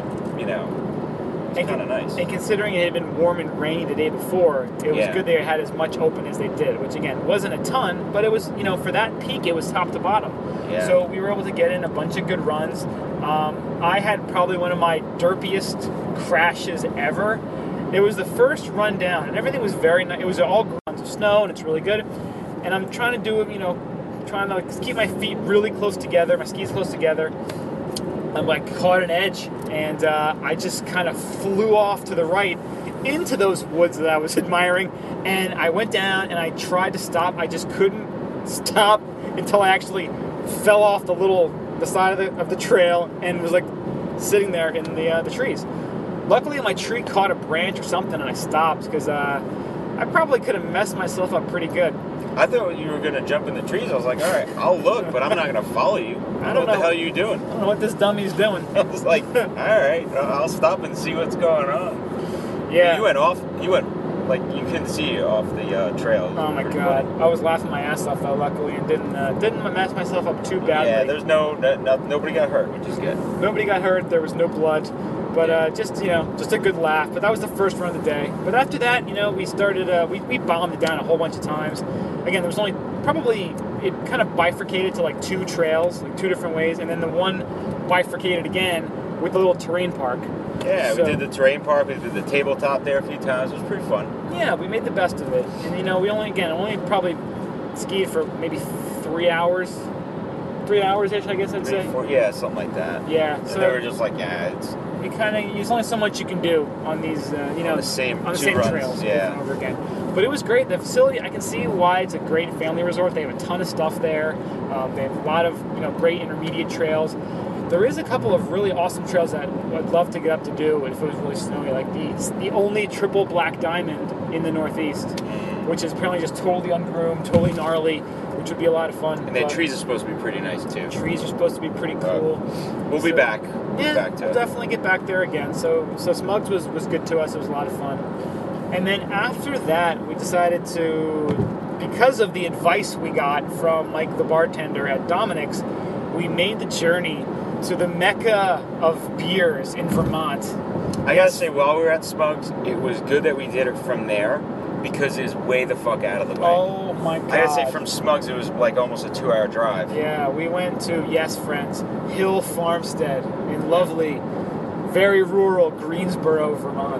kind of nice. And considering it had been warm and rainy the day before, it was good they had as much open as they did, which again wasn't a ton, but it was, for that peak, it was top to bottom. Yeah. So we were able to get in a bunch of good runs. I had probably one of my derpiest crashes ever, It was the first run down, and everything was very nice. It was all grounds of snow, and it's really good. And I'm trying to do it, trying to like, keep my feet really close together, my skis close together. I'm like caught an edge, and I just kind of flew off to the right into those woods that I was admiring. And I went down, and I tried to stop. I just couldn't stop until I actually fell off the side of the trail and was like sitting there in the trees. Luckily, my tree caught a branch or something, and I stopped because I probably could have messed myself up pretty good. I thought you were going to jump in the trees. I was like, all right, I'll look, but I'm not going to follow you. I don't know what the hell you're doing. I don't know what this dummy's doing. I was like, all right, I'll stop and see what's going on. Yeah. You went, like, you couldn't see off the trail. Oh, my God. Funny. I was laughing my ass off, though, luckily, and didn't mess myself up too badly. Yeah, there's nobody got hurt, which is good. Nobody got hurt. There was no blood. But just a good laugh. But that was the first run of the day. But after that, we started, we bombed it down a whole bunch of times. Again, there was only it kind of bifurcated to like two trails, like two different ways. And then the one bifurcated again with the little terrain park. Yeah, we did the terrain park. We did the tabletop there a few times. It was pretty fun. Yeah, we made the best of it. And, we only probably skied for maybe 3 hours. 3 hours-ish, I guess I'd say. 4, yeah, something like that. Yeah. And so they were just like, it's... There's only so much you can do on these, on the same runs, trails, yeah. over and over again. But it was great. The facility, I can see why it's a great family resort. They have a ton of stuff there. They have a lot of, great intermediate trails. There is a couple of really awesome trails that I'd love to get up to do if it was really snowy, like the only triple black diamond in the Northeast, which is apparently just totally ungroomed, totally gnarly, which would be a lot of fun. And the trees are supposed to be pretty nice, too. Trees are supposed to be pretty cool. We'll be back. We'll definitely get back there again. So Smugs was good to us. It was a lot of fun. And then after that, we decided to, because of the advice we got from Mike the bartender at Dominic's, we made the journey to the mecca of beers in Vermont. I gotta say, while we were at Smugs, it was good that we did it from there because it's way the fuck out of the way. Oh my God. I gotta say, from Smugs, it was like almost a 2-hour drive. Yeah, we went to, yes, friends, Hill Farmstead in lovely, very rural Greensboro, Vermont.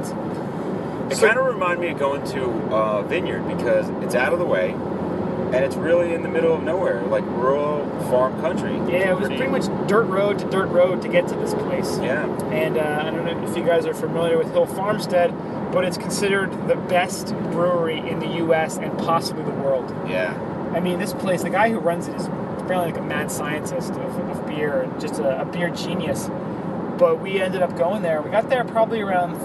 It kind of reminded me of going to Vineyard because it's out of the way and it's really in the middle of nowhere, like rural farm country. Yeah, it was pretty much dirt road to get to this place. Yeah. And I don't know if you guys are familiar with Hill Farmstead, but it's considered the best brewery in the U.S. and possibly the world. Yeah. I mean, this place, the guy who runs it is apparently like a mad scientist of beer and just a beer genius. But we ended up going there. We got there probably around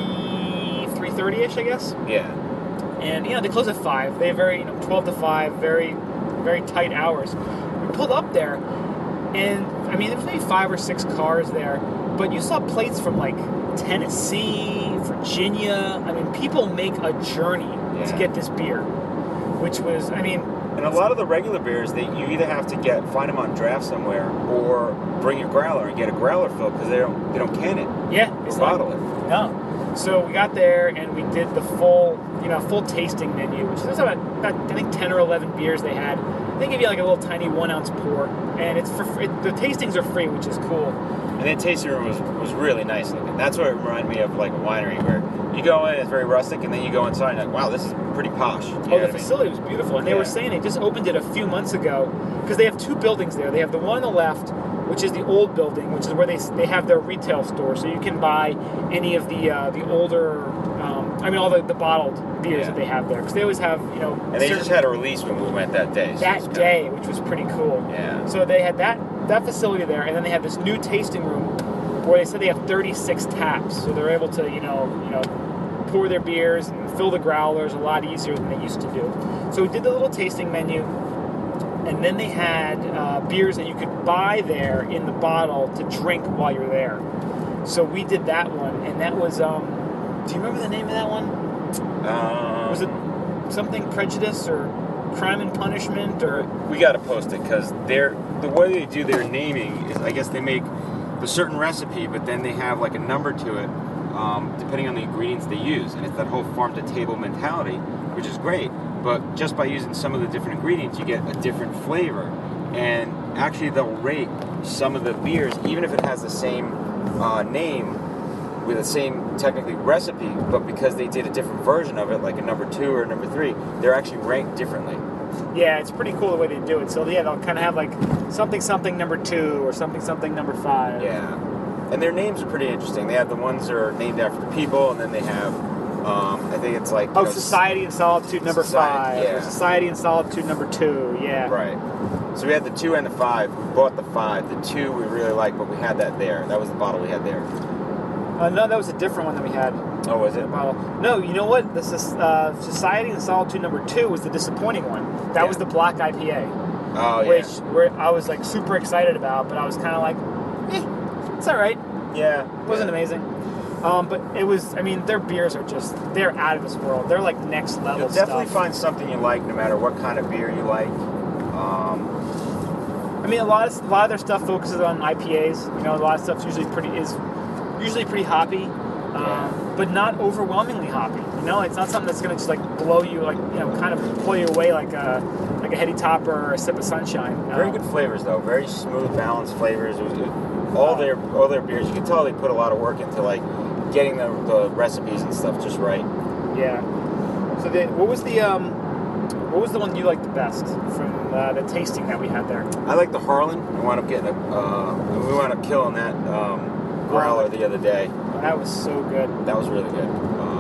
3:30ish, I guess. Yeah. And, they close at 5. They have very, 12 to 5, very, very tight hours. We pulled up there, and, there was maybe 5 or 6 cars there, but you saw plates from, like, Tennessee, Virginia. People make a journey to get this beer, which was, And a lot of the regular beers, you either have to find them on draft somewhere, or bring your growler and get a growler filled because they don't can it. Yeah, or bottle it. No. So we got there and we did the full tasting menu, which is about I think 10 or 11 beers they had. They give you like a little tiny 1 ounce pour, and it's the tastings are free, which is cool. And the tasting room was really nice looking. That's what it reminded me of, like a winery where you go in, it's very rustic, and then you go inside and you're like, wow, this is pretty posh. The facility was beautiful. And they were saying they just opened it a few months ago because they have 2 buildings there. They have the one on the left, which is the old building, which is where they have their retail store, so you can buy any of the older, all the bottled beers that they have there, because they always have, And they just had a release when we went that day. Which was pretty cool. Yeah. So they had that facility there, and then they have this new tasting room where they said they have 36 taps, so they're able to, pour their beers and fill the growlers a lot easier than they used to do. So we did the little tasting menu. And then they had beers that you could buy there in the bottle to drink while you're there. So we did that one, and that was, do you remember the name of that one? Was it something Prejudice or Crime and Punishment? Or we got to post it because the way they do their naming is, I guess they make the certain recipe, but then they have like a number to it, depending on the ingredients they use, and it's that whole farm to table mentality, which is great. But just by using some of the different ingredients, you get a different flavor. And actually, they'll rate some of the beers, even if it has the same name, with the same technically recipe, but because they did a different version of it, like a number 2 or a number 3, they're actually ranked differently. Yeah, it's pretty cool the way they do it. So yeah, they'll kind of have like something number 2 or something number 5. Yeah, and their names are pretty interesting. They have the ones that are named after the people, and then they have, I think it's like... Society and Solitude number 5. Yeah. Or Society and Solitude number 2, yeah. Right. So we had the 2 and the 5. We bought the 5. The 2 we really liked, but we had that there. That was the bottle we had there. No, that was a different one that we had. Oh, was it? No, you know what? This is Society and Solitude number 2 was the disappointing one. That was the black IPA. Oh, which I was like super excited about, but I was kind of like, it's all right. Yeah. It wasn't amazing. But it was, I mean, their beers are just, they're out of this world. They're like next level You'll definitely find something you like no matter what kind of beer you like. I mean, a lot of their stuff focuses on IPAs. You know, a lot of stuff's usually pretty hoppy, but not overwhelmingly hoppy. You know, it's not something that's going to just like blow you, like, you know, kind of pull you away like a Heady Topper or a Sip of Sunshine. Very good flavors though, very smooth, balanced flavors. All their beers, you can tell they put a lot of work into like getting the recipes and stuff just right. Yeah. So what was the one you liked the best from the tasting that we had there? I like the Harlan. We wound up killing that growler the other day. That was so good. That was really good.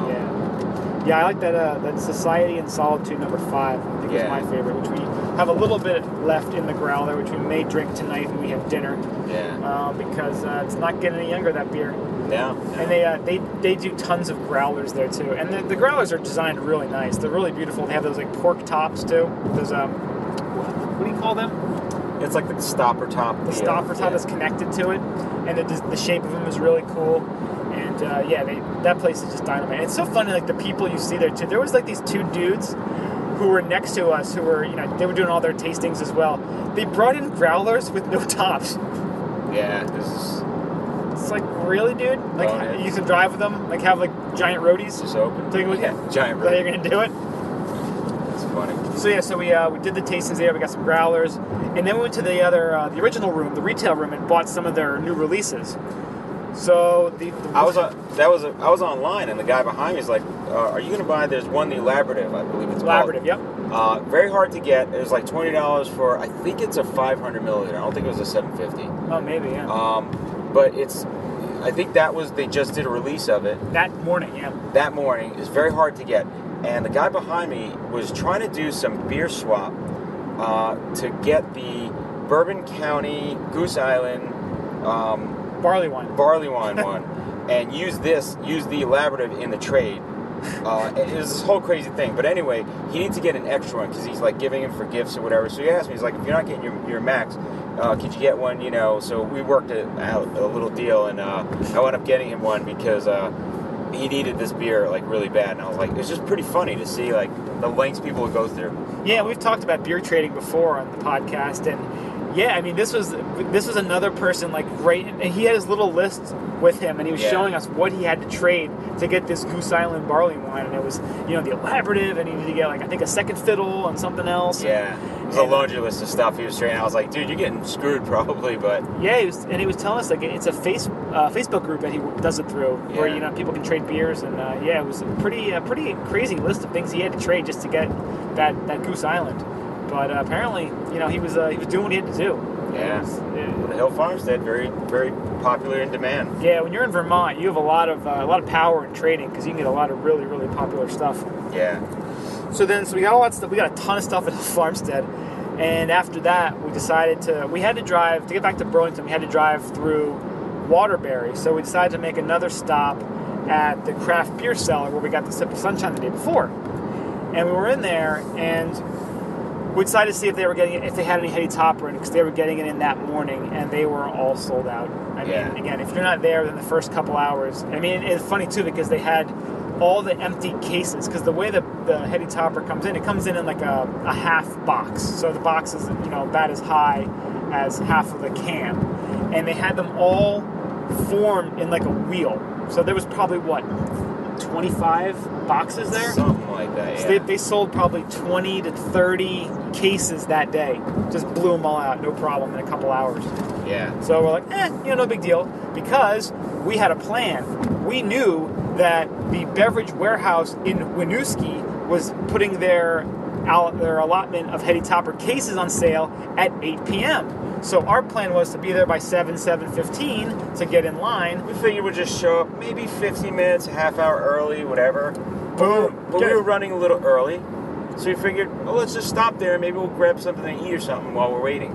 Yeah, I like that Society and Solitude number 5. I think is my favorite, which we have a little bit left in the growler, which we may drink tonight when we have dinner. Yeah. Because it's not getting any younger, that beer. No. And they do tons of growlers there too, and the growlers are designed really nice. They're really beautiful. They have those like cork tops too. Those what do you call them? It's like the stopper top. The stopper top is connected to it, and the shape of them is really cool. And that place is just dynamite. And it's so funny, like the people you see there too. There was like these 2 dudes who were next to us who were, you know, they were doing all their tastings as well. They brought in growlers with no tops. Yeah, it's like, really, dude? Like, you can drive with them? Like, have like giant roadies? Just open. Take a look at giant roadies. Are you gonna do it? That's funny. So we did the tastings there. We got some growlers, and then we went to the original room, the retail room, and bought some of their new releases. So I was online, and the guy behind me is like, "Are you going to buy?" There's one, the Elaborative, I believe it's called. Elaborative, yep. Very hard to get. It was like $20 for, I think it's a 500 milliliter. I don't think it was a 750. Oh, maybe, yeah. But I think they just did a release of it. That morning, yeah. That morning. It's very hard to get. And the guy behind me was trying to do some beer swap to get the Bourbon County Goose Island barley wine one, and use the Elaborative in the trade. It was this whole crazy thing. But anyway, he needs to get an extra one because he's like giving him for gifts or whatever. So he asked me, he's like, if you're not getting your Max, could you get one? You know, so we worked out a little deal, and I wound up getting him one because he needed this beer like really bad. And I was like, it's just pretty funny to see like the lengths people would go through. Yeah, we've talked about beer trading before on the podcast, and yeah, I mean, this was another person like and he had his little list with him, and he was showing us what he had to trade to get this Goose Island barley wine, and it was, you know, the Elaborative, and he needed to get like, I think, a second fiddle and something else. Yeah, it was a laundry list of stuff he was trading. I was like, dude, you're getting screwed probably, but yeah, he was telling us like it's a Facebook group that he does it through, where, you know, people can trade beers, and it was a pretty crazy list of things he had to trade just to get that Goose Island. But apparently, you know, he was doing what he had to do. Yeah. The Hill Farmstead, very, very popular in demand. Yeah, when you're in Vermont, you have a lot of power in trading because you can get a lot of really, really popular stuff. Yeah. So we got all that stuff. We got a ton of stuff at Hill Farmstead, and after that, we decided to get back to Burlington. We had to drive through Waterbury, so we decided to make another stop at the craft beer cellar where we got the Sip of Sunshine the day before, and we were in there and we decided to see if they had any Heady Topper in, because they were getting it in that morning, and they were all sold out. I mean, again, if you're not there within the first couple hours, I mean, it's funny too because they had all the empty cases, because the way the Heady Topper comes in, it comes in like a half box. So the box is, you know, about as high as half of the can, and they had them all formed in like a wheel. So there was probably 20 25 boxes there. Something like that, So yeah. they sold probably 20 to 30 cases that day. Just blew them all out, no problem, in a couple hours. Yeah. So we're like, no big deal, because we had a plan. We knew that the beverage warehouse in Winooski was putting their allotment of Heady Topper cases on sale at 8 p.m. So our plan was to be there by 7:15 to get in line. We figured we'd just show up maybe 15 minutes, a half hour early, whatever. Boom. But we were running a little early. So we figured, let's just stop there and maybe we'll grab something to eat or something while we're waiting.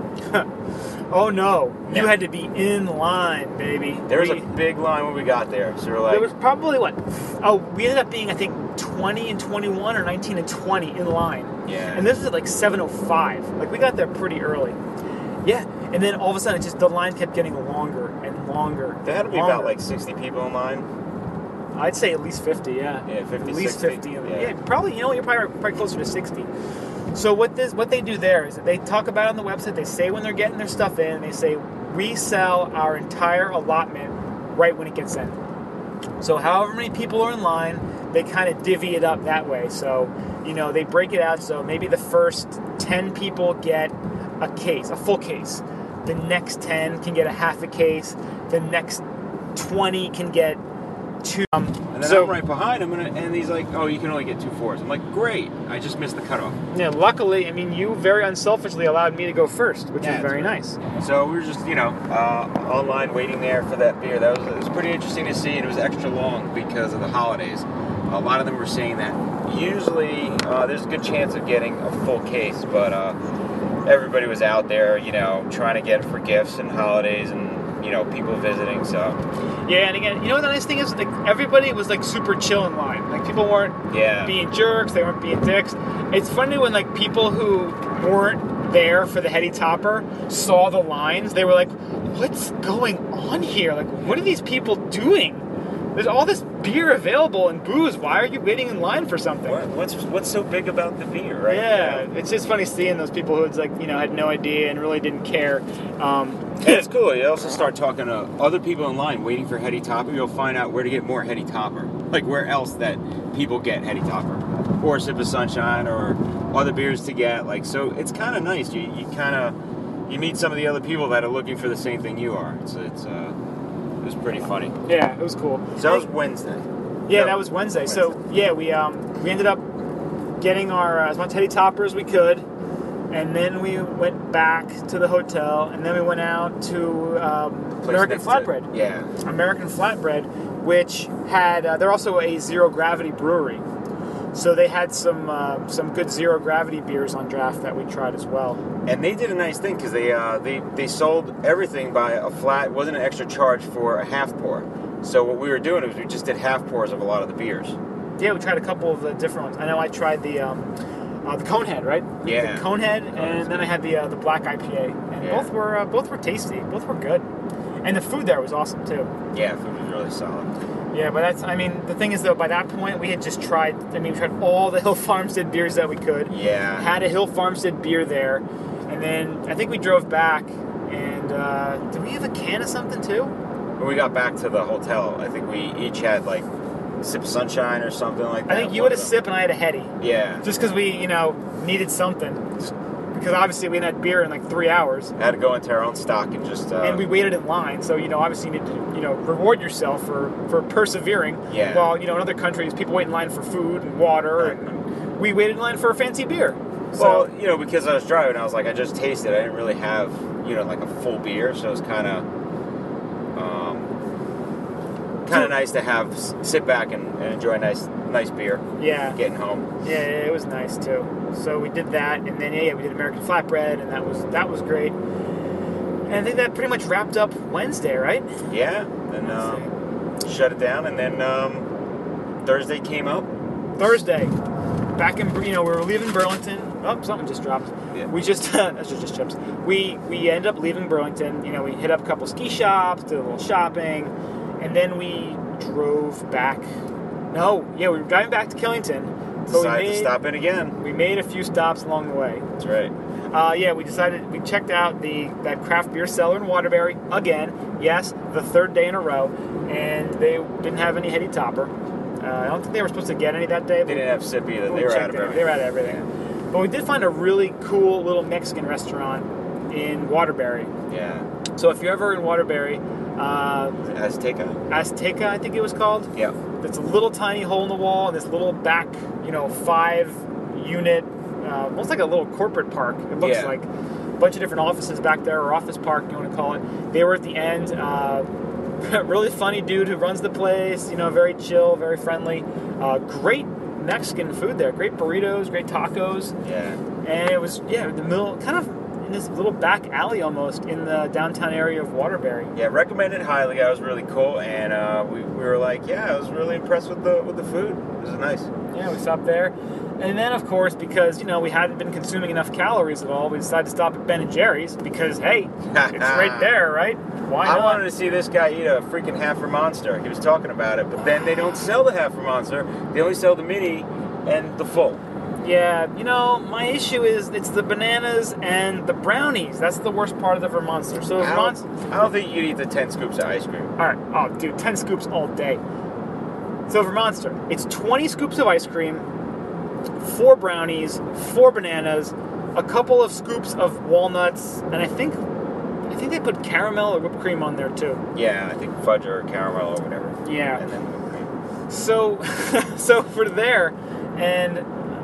Oh no, you Yeah. had to be in line, baby. There was a big line when we got there. So we're like, There was probably we ended up being, I think, 20 and 21 or 19 and 20 in line. yeah. And this was at like 7:05. Like, we got there pretty early. Yeah, and then all of a sudden, the line kept getting longer and longer. There had to be about like 60 people in line. I'd say at least 50, yeah. Yeah, 50, At least 60, 50. yeah. Probably, you're probably closer to 60. So what they do there is that they talk about it on the website. They say when they're getting their stuff in, they say, we sell our entire allotment right when it gets in. So however many people are in line, they kind of divvy it up that way. So, they break it out. So maybe the first 10 people get a case, a full case. The next 10 can get a half a case. The next 20 can get two. And then I'm right behind him, and he's like, oh, you can only get 2 fours. I'm like, great. I just missed the cutoff. Yeah, luckily, you very unselfishly allowed me to go first, which is Yeah, very that's nice. So we were just, online waiting there for that beer. It was pretty interesting to see, and it was extra long because of the holidays. A lot of them were saying that usually there's a good chance of getting a full case, but everybody was out there, trying to get it for gifts and holidays and, people visiting, so. Yeah, and again, the nice thing is, like, everybody was, like, super chill in line. Like, people weren't being jerks, they weren't being dicks. It's funny when, like, people who weren't there for the Heady Topper saw the lines, they were like, what's going on here? Like, what are these people doing? There's all this beer available and booze. Why are you waiting in line for something? What's so big about the beer, right? Yeah, it's just funny seeing those people who had no idea and really didn't care. It's cool. You also start talking to other people in line waiting for Heady Topper. You'll find out where to get more Heady Topper. Like where else that people get Heady Topper. Or Sip of Sunshine or other beers to get. Like, so it's kind of nice. You meet some of the other people that are looking for the same thing you are. It was pretty funny. Yeah, it was cool. So that was Wednesday. Yeah, that was Wednesday. So yeah, we ended up getting our as much Heady Topper as we could, and then we went back to the hotel, and then we went out to American Flatbread. American Flatbread, which had they're also a zero gravity brewery, so they had some good zero gravity beers on draft that we tried as well. And they did a nice thing because they sold everything by a flat. It wasn't an extra charge for a half pour. So what we were doing was we just did half pours of a lot of the beers. Yeah, we tried a couple of the different ones. I know I tried the Conehead, right? Yeah. The Conehead, and then I had the Black IPA, and both were tasty. Both were good, and the food there was awesome too. Yeah, food was really solid. Yeah, but the thing is though, by that point we had just tried. We tried all the Hill Farmstead beers that we could. Yeah. Had a Hill Farmstead beer there, and then I think we drove back, and did we have a can of something too? When we got back to the hotel, I think we each had like Sip of Sunshine or something like that. I think you had a Sip and I had a Heady. Yeah. Just because we, needed something. Because obviously we hadn't had beer in like 3 hours. Had to go into our own stock and just... and we waited in line, so, obviously you need to, reward yourself for persevering. Yeah. While, in other countries, people wait in line for food and water, and we waited in line for a fancy beer. So, well, because I was driving, I was like, I just tasted. I didn't really have, like a full beer, so it was kind of nice to sit back and enjoy a nice beer. Yeah. Getting home. Yeah, it was nice too. So we did that, and then we did American Flatbread, and that was great. And I think that pretty much wrapped up Wednesday, right? Yeah. Then shut it down, and then Thursday came up. Thursday, back in we were leaving Burlington. Oh, something just dropped. Yeah. We just that's just chips. We ended up leaving Burlington. We hit up a couple ski shops, did a little shopping, and then we drove back. We were driving back to Killington. But Decided to stop in again. We made a few stops along the way. That's right. We checked out that craft beer cellar in Waterbury again. Yes, the third day in a row, and they didn't have any Heady Topper. I don't think they were supposed to get any that day. They didn't have sip either. They were out of everything. They were out of everything. But we did find a really cool little Mexican restaurant in Waterbury. Yeah. So if you're ever in Waterbury, Azteca, I think it was called. Yeah. It's a little tiny hole in the wall, and this little back, 5-unit, almost like a little corporate park. It looks like a bunch of different offices back there, or office park, you want to call it. They were at the end. Really funny dude who runs the place. Very chill, very friendly. Great Mexican food there. Great burritos, great tacos. Yeah. And it was, in the middle, kind of in this little back alley almost in the downtown area of Waterbury. Yeah, recommended highly. That was really cool, and we were like, I was really impressed with the food. It was nice. Yeah, we stopped there, and then of course because we hadn't been consuming enough calories at all, we decided to stop at Ben & Jerry's because hey, it's right there, right? Why not? I wanted to see this guy eat a freaking half Monster. He was talking about it, but then they don't sell the half Monster. They only sell the mini and the full. Yeah, my issue is it's the bananas and the brownies. That's the worst part of the Vermonster. So I don't think you'd eat the 10 scoops of ice cream. All right. Oh, dude, 10 scoops all day. So Vermonster, it's 20 scoops of ice cream, 4 brownies, 4 bananas, a couple of scoops of walnuts, and I think they put caramel or whipped cream on there too. Yeah, I think fudge or caramel or whatever. Yeah. And then whipped cream. So for there, and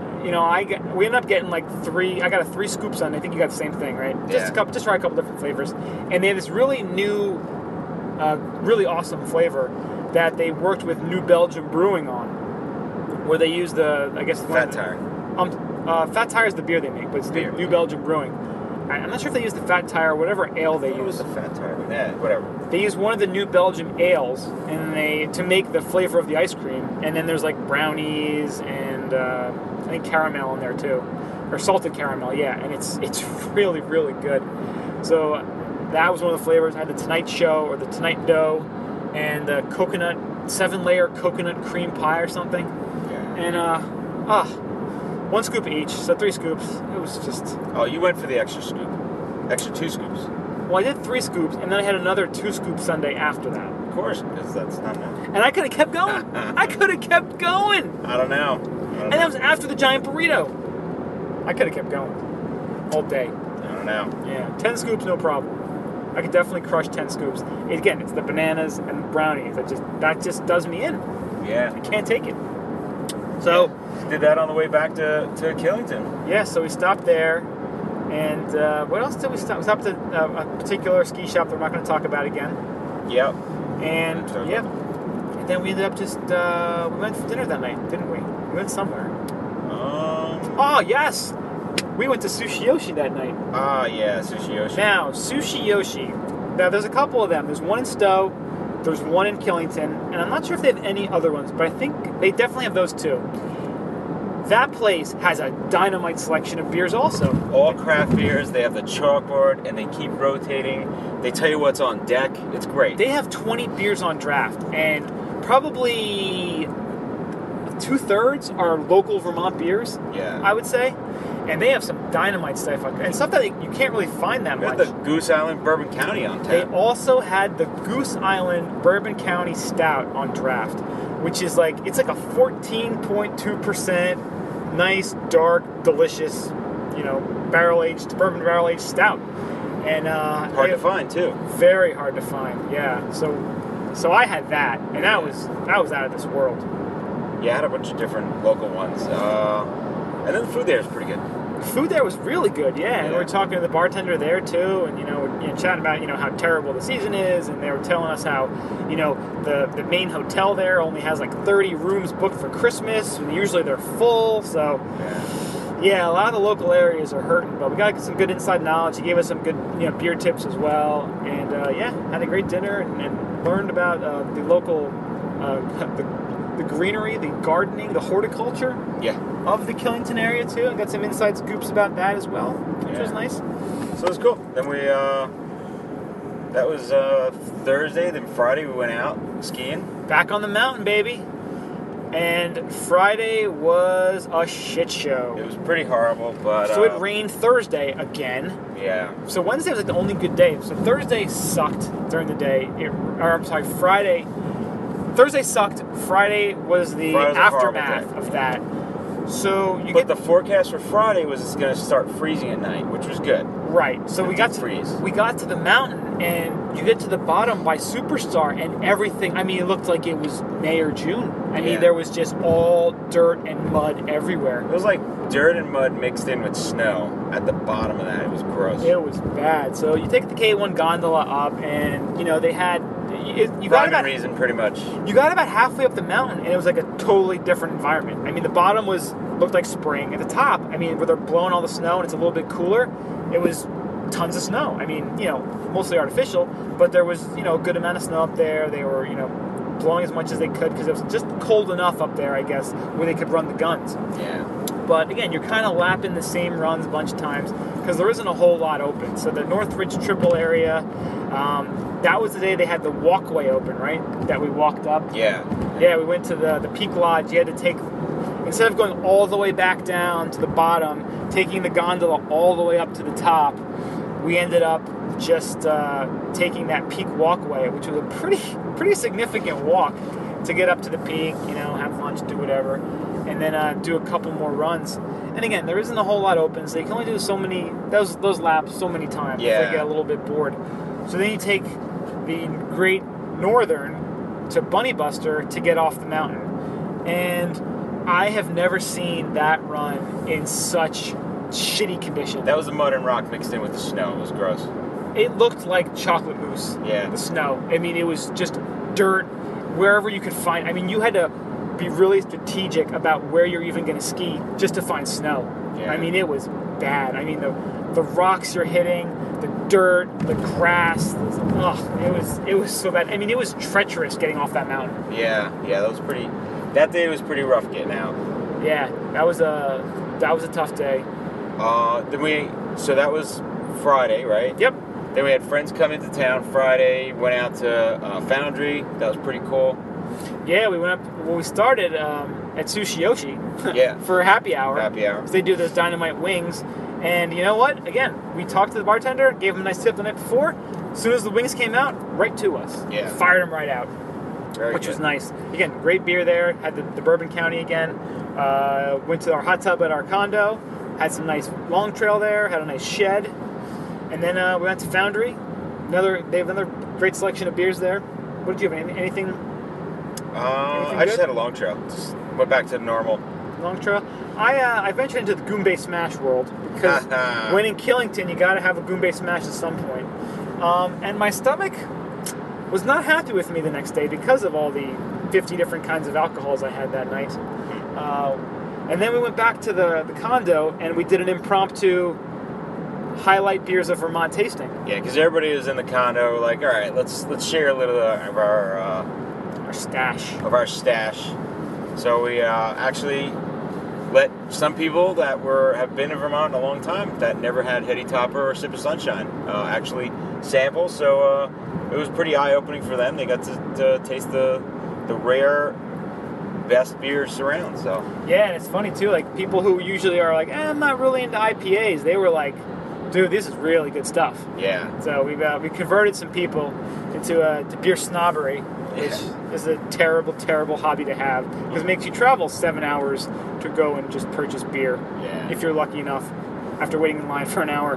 we ended up getting like 3. I got a 3 scoops on. I think you got the same thing, right? Yeah. Just try a couple different flavors, and they have this really new, really awesome flavor that they worked with New Belgium Brewing on, where they use Fat Tire. Fat Tire is the beer they make, but it's beer, New Belgium Brewing. I'm not sure if they use the Fat Tire or whatever ale they use. It was the Fat Tire. Yeah, whatever. They use one of the New Belgium ales, and to make the flavor of the ice cream. And then there's like brownies and I think caramel in there too, or salted caramel. Yeah, and it's really really good. So that was one of the flavors. I had the Tonight Show or the Tonight Dough, and the 7-layer coconut cream pie or something. Yeah. And 1 scoop each, so 3 scoops. It was just... Oh, you went for the extra scoop. Extra 2 scoops. Well, I did 3 scoops, and then I had another 2-scoop sundae after that. Of course, because that's not enough. And I could have kept going. I could have kept going. I don't know. And that was after the giant burrito. I could have kept going. All day. I don't know. Yeah, 10 scoops, no problem. I could definitely crush 10 scoops. Again, it's the bananas and the brownies. That just does me in. Yeah. I can't take it. So... Did that on the way back to Killington. Yeah, so we stopped there, and what else did we stop? We stopped at a particular ski shop that we're not going to talk about again. Yep. And and then we ended up just we went for dinner that night, didn't we? We went somewhere. Oh yes, we went to Sushi Yoshi that night. Ah yeah, Sushi Yoshi. Now Sushi Yoshi. Now there's a couple of them. There's one in Stowe. There's one in Killington, and I'm not sure if they have any other ones, but I think they definitely have those two. That place has a dynamite selection of beers also. All craft beers. They have the chalkboard, and they keep rotating. They tell you what's on deck. It's great. They have 20 beers on draft, and probably 2/3 are local Vermont beers, Yeah. I would say. And they have some dynamite stuff out there, and stuff that you can't really find that We much. had the Goose Island Bourbon County on They tap. also had the Goose Island Bourbon County Stout on draft, which is it's like a 14.2%, nice, dark, delicious, bourbon barrel aged stout. And Hard to find too. Very hard to find. Yeah. So I had that, and that was out of this world. Yeah, I had a bunch of different local ones. And then the food there is pretty good. The food there was really good, yeah. And we were talking to the bartender there too, and chatting about how terrible the season is, and they were telling us how the main hotel there only has like 30 rooms booked for Christmas, and usually they're full. So yeah, a lot of the local areas are hurting, but we got some good inside knowledge. He gave us some good beer tips as well, and had a great dinner and learned about the local the greenery, the gardening, the horticulture. Yeah. Of the Killington area too, and got some inside scoops about that as well, which was nice. So it was cool. Then we, that was Thursday. Then Friday we went out skiing. Back on the mountain, baby. And Friday was a shit show. It was pretty horrible, but so it rained Thursday again. Yeah. So Wednesday was like the only good day. So Thursday sucked during the day. Friday Thursday sucked. Friday was the Friday was a horrible aftermath day. of that. So you But get the forecast for Friday was it's going to start freezing at night, which was good. right. So we got to freeze. we got to the mountain, and you get to the bottom by Superstar, and everything. I mean, it looked like it was May or June. I mean, Yeah. there was just all dirt and mud everywhere. It was like dirt and mud mixed in with snow at the bottom of that. It was gross. It was bad. So you take the K1 gondola up, and they had you got Rhyme about and reason, pretty much. you got about halfway up the mountain, and it was like a totally different environment. I mean, the bottom looked like spring. At the top, I mean, where they're blowing all the snow and it's a little bit cooler, it was tons of snow. I mean, mostly artificial, but there was a good amount of snow up there. They were blowing as much as they could because it was just cold enough up there, I guess, where they could run the guns. Yeah. But again, you're kind of lapping the same runs a bunch of times because there isn't a whole lot open. So the Northridge Triple area, that was the day they had the walkway open, right? That we walked up. Yeah. Yeah, we went to the Peak Lodge. You had to take, instead of going all the way back down to the bottom, taking the gondola all the way up to the top, we ended up just taking that peak walkway, which was a pretty significant walk to get up to the peak, have lunch, do whatever, and then do a couple more runs. And again, there isn't a whole lot open, so you can only do so many those laps so many times before you get a little bit bored. So then you take the Great Northern to Bunny Buster to get off the mountain. And I have never seen that run in such shitty condition. That was the mud and rock mixed in with the snow. It was gross. It looked like chocolate mousse. Yeah. The snow. I mean, it was just dirt wherever you could find. I mean, you had to be really strategic about where you're even going to ski just to find snow. Yeah. I mean, it was bad. I mean, the rocks you're hitting, the dirt, the grass. It was so bad. I mean, it was treacherous getting off that mountain. Yeah, that was pretty. That day was pretty rough getting out. Yeah, that was a tough day. So that was Friday, right? Yep. Then we had friends come into town Friday. Went out to Foundry. That was pretty cool. Yeah, we went up. Well, we started at Sushi Yoshi. Yeah. For happy hour. Happy hour. They do those dynamite wings, and you know what? Again, we talked to the bartender, gave him a nice tip the night before. As soon as the wings came out, right to us. Yeah. Fired them right out. Which was nice. Again, great beer there. Had the Bourbon County again. Went to our hot tub at our condo. Had some nice long trail there. Had a nice shed. And then we went to Foundry. They have another great selection of beers there. What did you have? Anything? I just had a long trail. Just went back to the normal. Long trail. I ventured into the Goombay Smash world because when in Killington, you got to have a Goombay Smash at some point. And my stomach was not happy with me the next day because of all the 50 different kinds of alcohols I had that night. And then we went back to the condo and we did an impromptu highlight beers of Vermont tasting. Yeah, because everybody was in the condo. Like, all right, let's share a little of our stash. So we actually let some people that have been in Vermont a long time that never had Heady Topper or Sip of Sunshine actually sample. So it was pretty eye-opening for them. They got to taste the rare best beers around. So yeah, and it's funny too. Like people who usually are like, I'm not really into IPAs. They were like, dude, this is really good stuff. Yeah. So we converted some people into beer snobbery, which is a terrible, terrible hobby to have because it makes you travel 7 hours to go and just purchase beer. Yeah. If you're lucky enough, after waiting in line for an hour.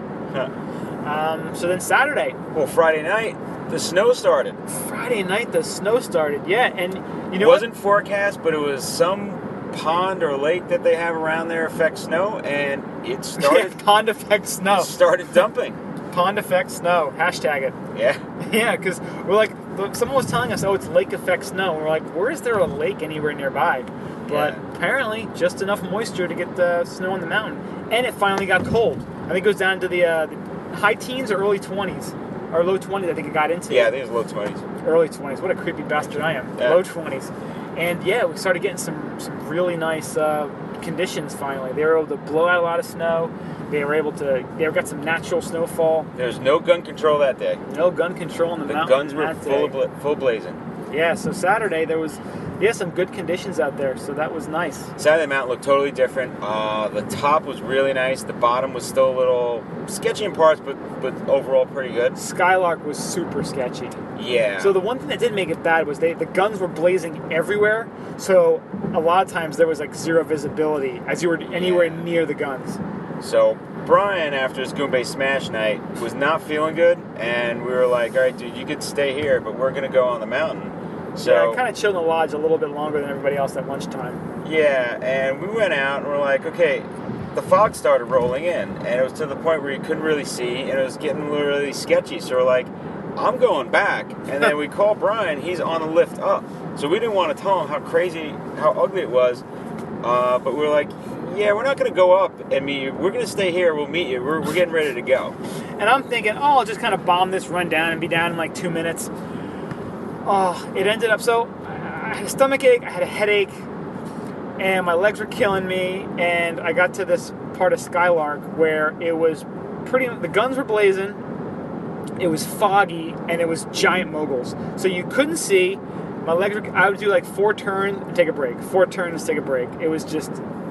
So then Saturday. Well, Friday night, the snow started. Friday night, the snow started. Yeah, and you know it wasn't forecast, but it was some pond or lake that they have around there affect snow, and it started. Yeah, pond effect snow. Started dumping. Pond effect snow. Hashtag it. Yeah. Yeah, because we're like, someone was telling us, it's lake effect snow. And we're like, where is there a lake anywhere nearby? But apparently, just enough moisture to get the snow on the mountain. And it finally got cold. I think it goes down to the high teens or early 20s. Or low 20s, I think it got into. Yeah, I think it was low 20s. Early 20s. What a creepy bastard I am. Yeah. Low 20s. And yeah, we started getting some really nice conditions finally. They were able to blow out a lot of snow. They got some natural snowfall. There was no gun control that day. No gun control on the mountain. The guns were full blazing. Yeah, so Saturday there was Yeah, some good conditions out there, so that was nice. Side of the mountain looked totally different. The top was really nice. The bottom was still a little sketchy in parts, but overall pretty good. Skylark was super sketchy. Yeah. So the one thing that did make it bad was the guns were blazing everywhere, so a lot of times there was like zero visibility as you were anywhere near the guns. So Brian, after his Goombay Smash night, was not feeling good, and we were like, all right, dude, you could stay here, but we're going to go on the mountain. So, yeah, I kind of chilled in the lodge a little bit longer than everybody else at lunchtime. Yeah, and we went out and we're like, okay, the fog started rolling in, and it was to the point where you couldn't really see, and it was getting really sketchy. So we're like, I'm going back. And then we called Brian, he's on the lift up. So we didn't want to tell him how ugly it was, but we were like, yeah, we're not going to go up and meet you. We're going to stay here. We'll meet you. We're getting ready to go. And I'm thinking, I'll just kind of bomb this run down and be down in like 2 minutes. Oh, it ended up so I had a stomach ache, I had a headache, and my legs were killing me, and I got to this part of Skylark where it was the guns were blazing, it was foggy, and it was giant moguls. So you couldn't see. My legs were, I would do like 4 turns and take a break, 4 turns, take a break. It was just,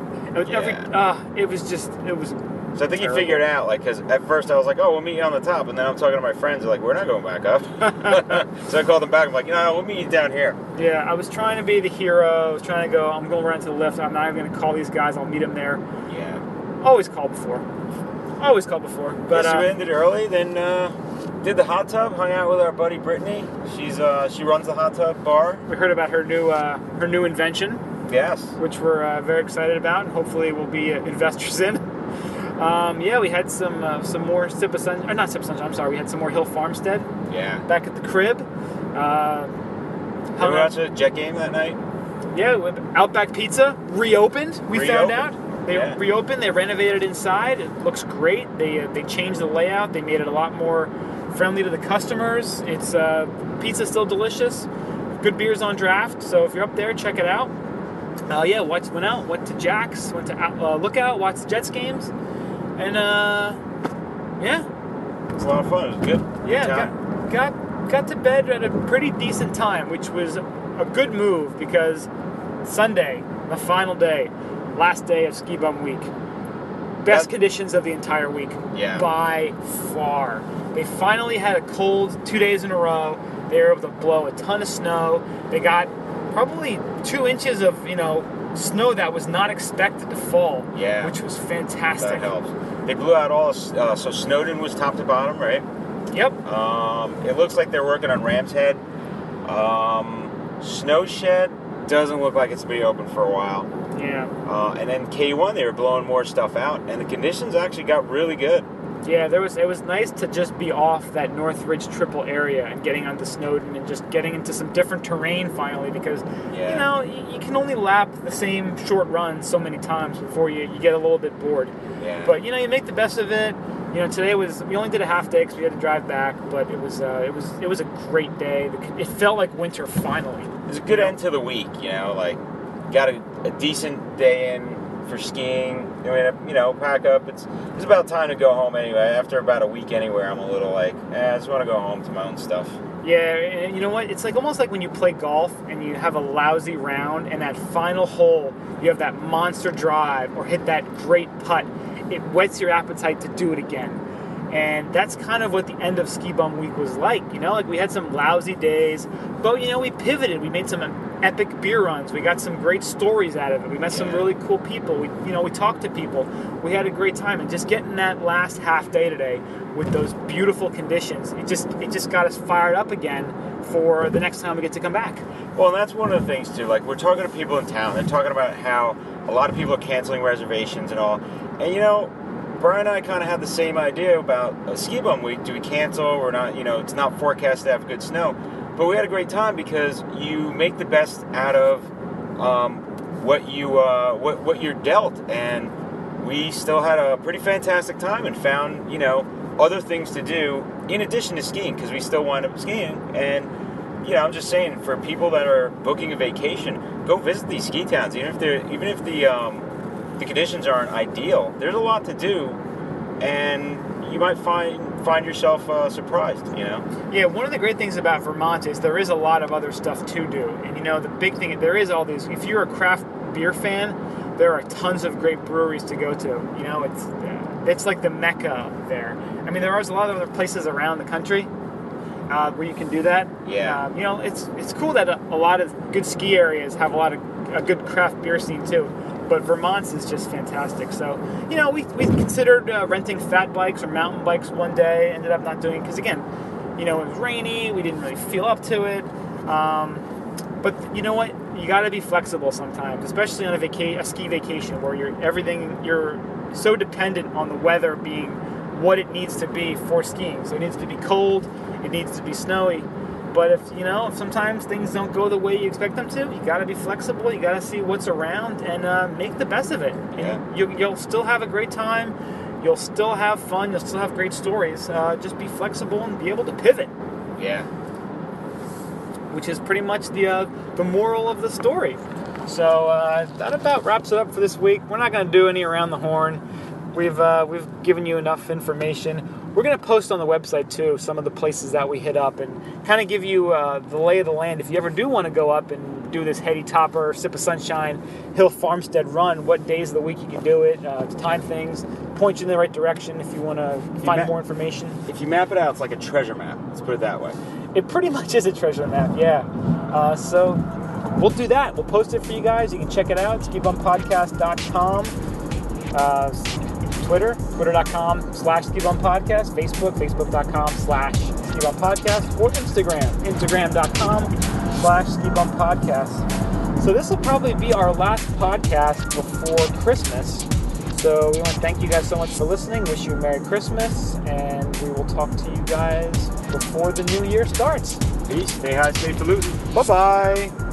it was So I think terrible. you figured it out, like, because at first I was like, oh, we'll meet you on the top. And then I'm talking to my friends, they're like, we're not going back up. So I called them back. I'm like, no, we'll meet you down here. Yeah, I was trying to be the hero. I was trying to go, I'm going around to the lift. I'm not even going to call these guys. I'll meet them there. Yeah. Always called before. But So we ended early, then did the hot tub, hung out with our buddy Brittany. She runs the hot tub bar. we heard about her new invention, Yes. which we're very excited about, and hopefully we'll be investors in. We had some more Sip of Sunshine. Not Sip of Sunshine, I'm sorry. We had some more Hill Farmstead Yeah. back at the crib. Did we watch a Jet game that night? Yeah, with Outback Pizza reopened. We found out they Yeah. reopened. They renovated inside. It looks great. They changed the layout. They made it a lot more friendly to the customers. It's pizza's still delicious. Good beers on draft. So if you're up there, check it out. Went to Jack's, went to Lookout, watched the Jets games, and It was a lot of fun. It was good. yeah, Good time. got to bed at a pretty decent time, which was a good move because Sunday, the final day, last day of Ski Bum Week, best conditions of the entire week, by far. They finally had a cold 2 days in a row. They were able to blow a ton of snow. They got probably 2 inches of snow that was not expected to fall, which was fantastic. That helps. They blew out all, so Snowden was top to bottom, right? Yep. It looks like they're working on Ram's Head. Snow Shed doesn't look like it's going to be open for a while. Yeah. And then K1, they were blowing more stuff out, and the conditions actually got really good. Yeah, it was nice to just be off that Northridge Triple area and getting onto Snowden and just getting into some different terrain finally because, you can only lap the same short run so many times before you get a little bit bored. Yeah. But, you make the best of it. Today we only did a half day because we had to drive back, but it was a great day. It felt like winter finally. It was a good end to the week, got a decent day in for skiing. Pack up. It's about time to go home anyway. After about a week anywhere, I'm a little like, I just want to go home to my own stuff. Yeah, and you know what? It's like almost like when you play golf and you have a lousy round, and that final hole, you have that monster drive or hit that great putt. It whets your appetite to do it again. And that's kind of what the end of Ski Bum Week was like. We had some lousy days, but we pivoted. We made some epic beer runs. We got some great stories out of it. We met some really cool people. We talked to people. We had a great time, and just getting that last half day today with those beautiful conditions, it just got us fired up again for the next time we get to come back. Well, and that's one of the things too. Like, we're talking to people in town. They're talking about how a lot of people are canceling reservations and all. And Brian and I kind of had the same idea about a Ski Bum Week. Do we cancel or not? It's not forecast to have good snow. But we had a great time because you make the best out of what you're dealt. And we still had a pretty fantastic time and found, other things to do in addition to skiing because we still wind up skiing. And, I'm just saying, for people that are booking a vacation, go visit these ski towns. Even if the conditions aren't ideal, there's a lot to do, and you might find find yourself surprised, you know? Yeah, one of the great things about Vermont is there is a lot of other stuff to do. And, you know, the big thing, there is all these, if you're a craft beer fan, there are tons of great breweries to go to. You know, it's like the mecca there. I mean, there are a lot of other places around the country where you can do that. Yeah. You know, it's cool that a lot of good ski areas have a good craft beer scene too. But Vermont's is just fantastic. So, you know, we considered renting fat bikes or mountain bikes one day. Ended up not doing, because again, you know, it was rainy. We didn't really feel up to it. But you know what? You got to be flexible sometimes, especially on a ski vacation where you're so dependent on the weather being what it needs to be for skiing. So it needs to be cold. It needs to be snowy. But if sometimes things don't go the way you expect them to, you got to be flexible. You got to see what's around and make the best of it. Yeah. You'll still have a great time. You'll still have fun. You'll still have great stories. Just be flexible and be able to pivot. Yeah. Which is pretty much the moral of the story. So that about wraps it up for this week. We're not going to do any around the horn. We've given you enough information. We're going to post on the website, too, some of the places that we hit up and kind of give you the lay of the land. If you ever do want to go up and do this Heady Topper, Sip of Sunshine, Hill Farmstead run, what days of the week you can do it, time things, point you in the right direction if you want to find more information. If you map it out, it's like a treasure map. Let's put it that way. It pretty much is a treasure map, yeah. So we'll do that. We'll post it for you guys. You can check it out. SkiBumPodcast.com. Twitter.com/SkiBumPodcast, Facebook.com/SkiBumPodcast, or Instagram.com/SkiBumPodcast. So this will probably be our last podcast before Christmas. So we want to thank you guys so much for listening. Wish you a Merry Christmas, and we will talk to you guys before the new year starts. Peace. Stay high, stay pollutant. Bye-bye.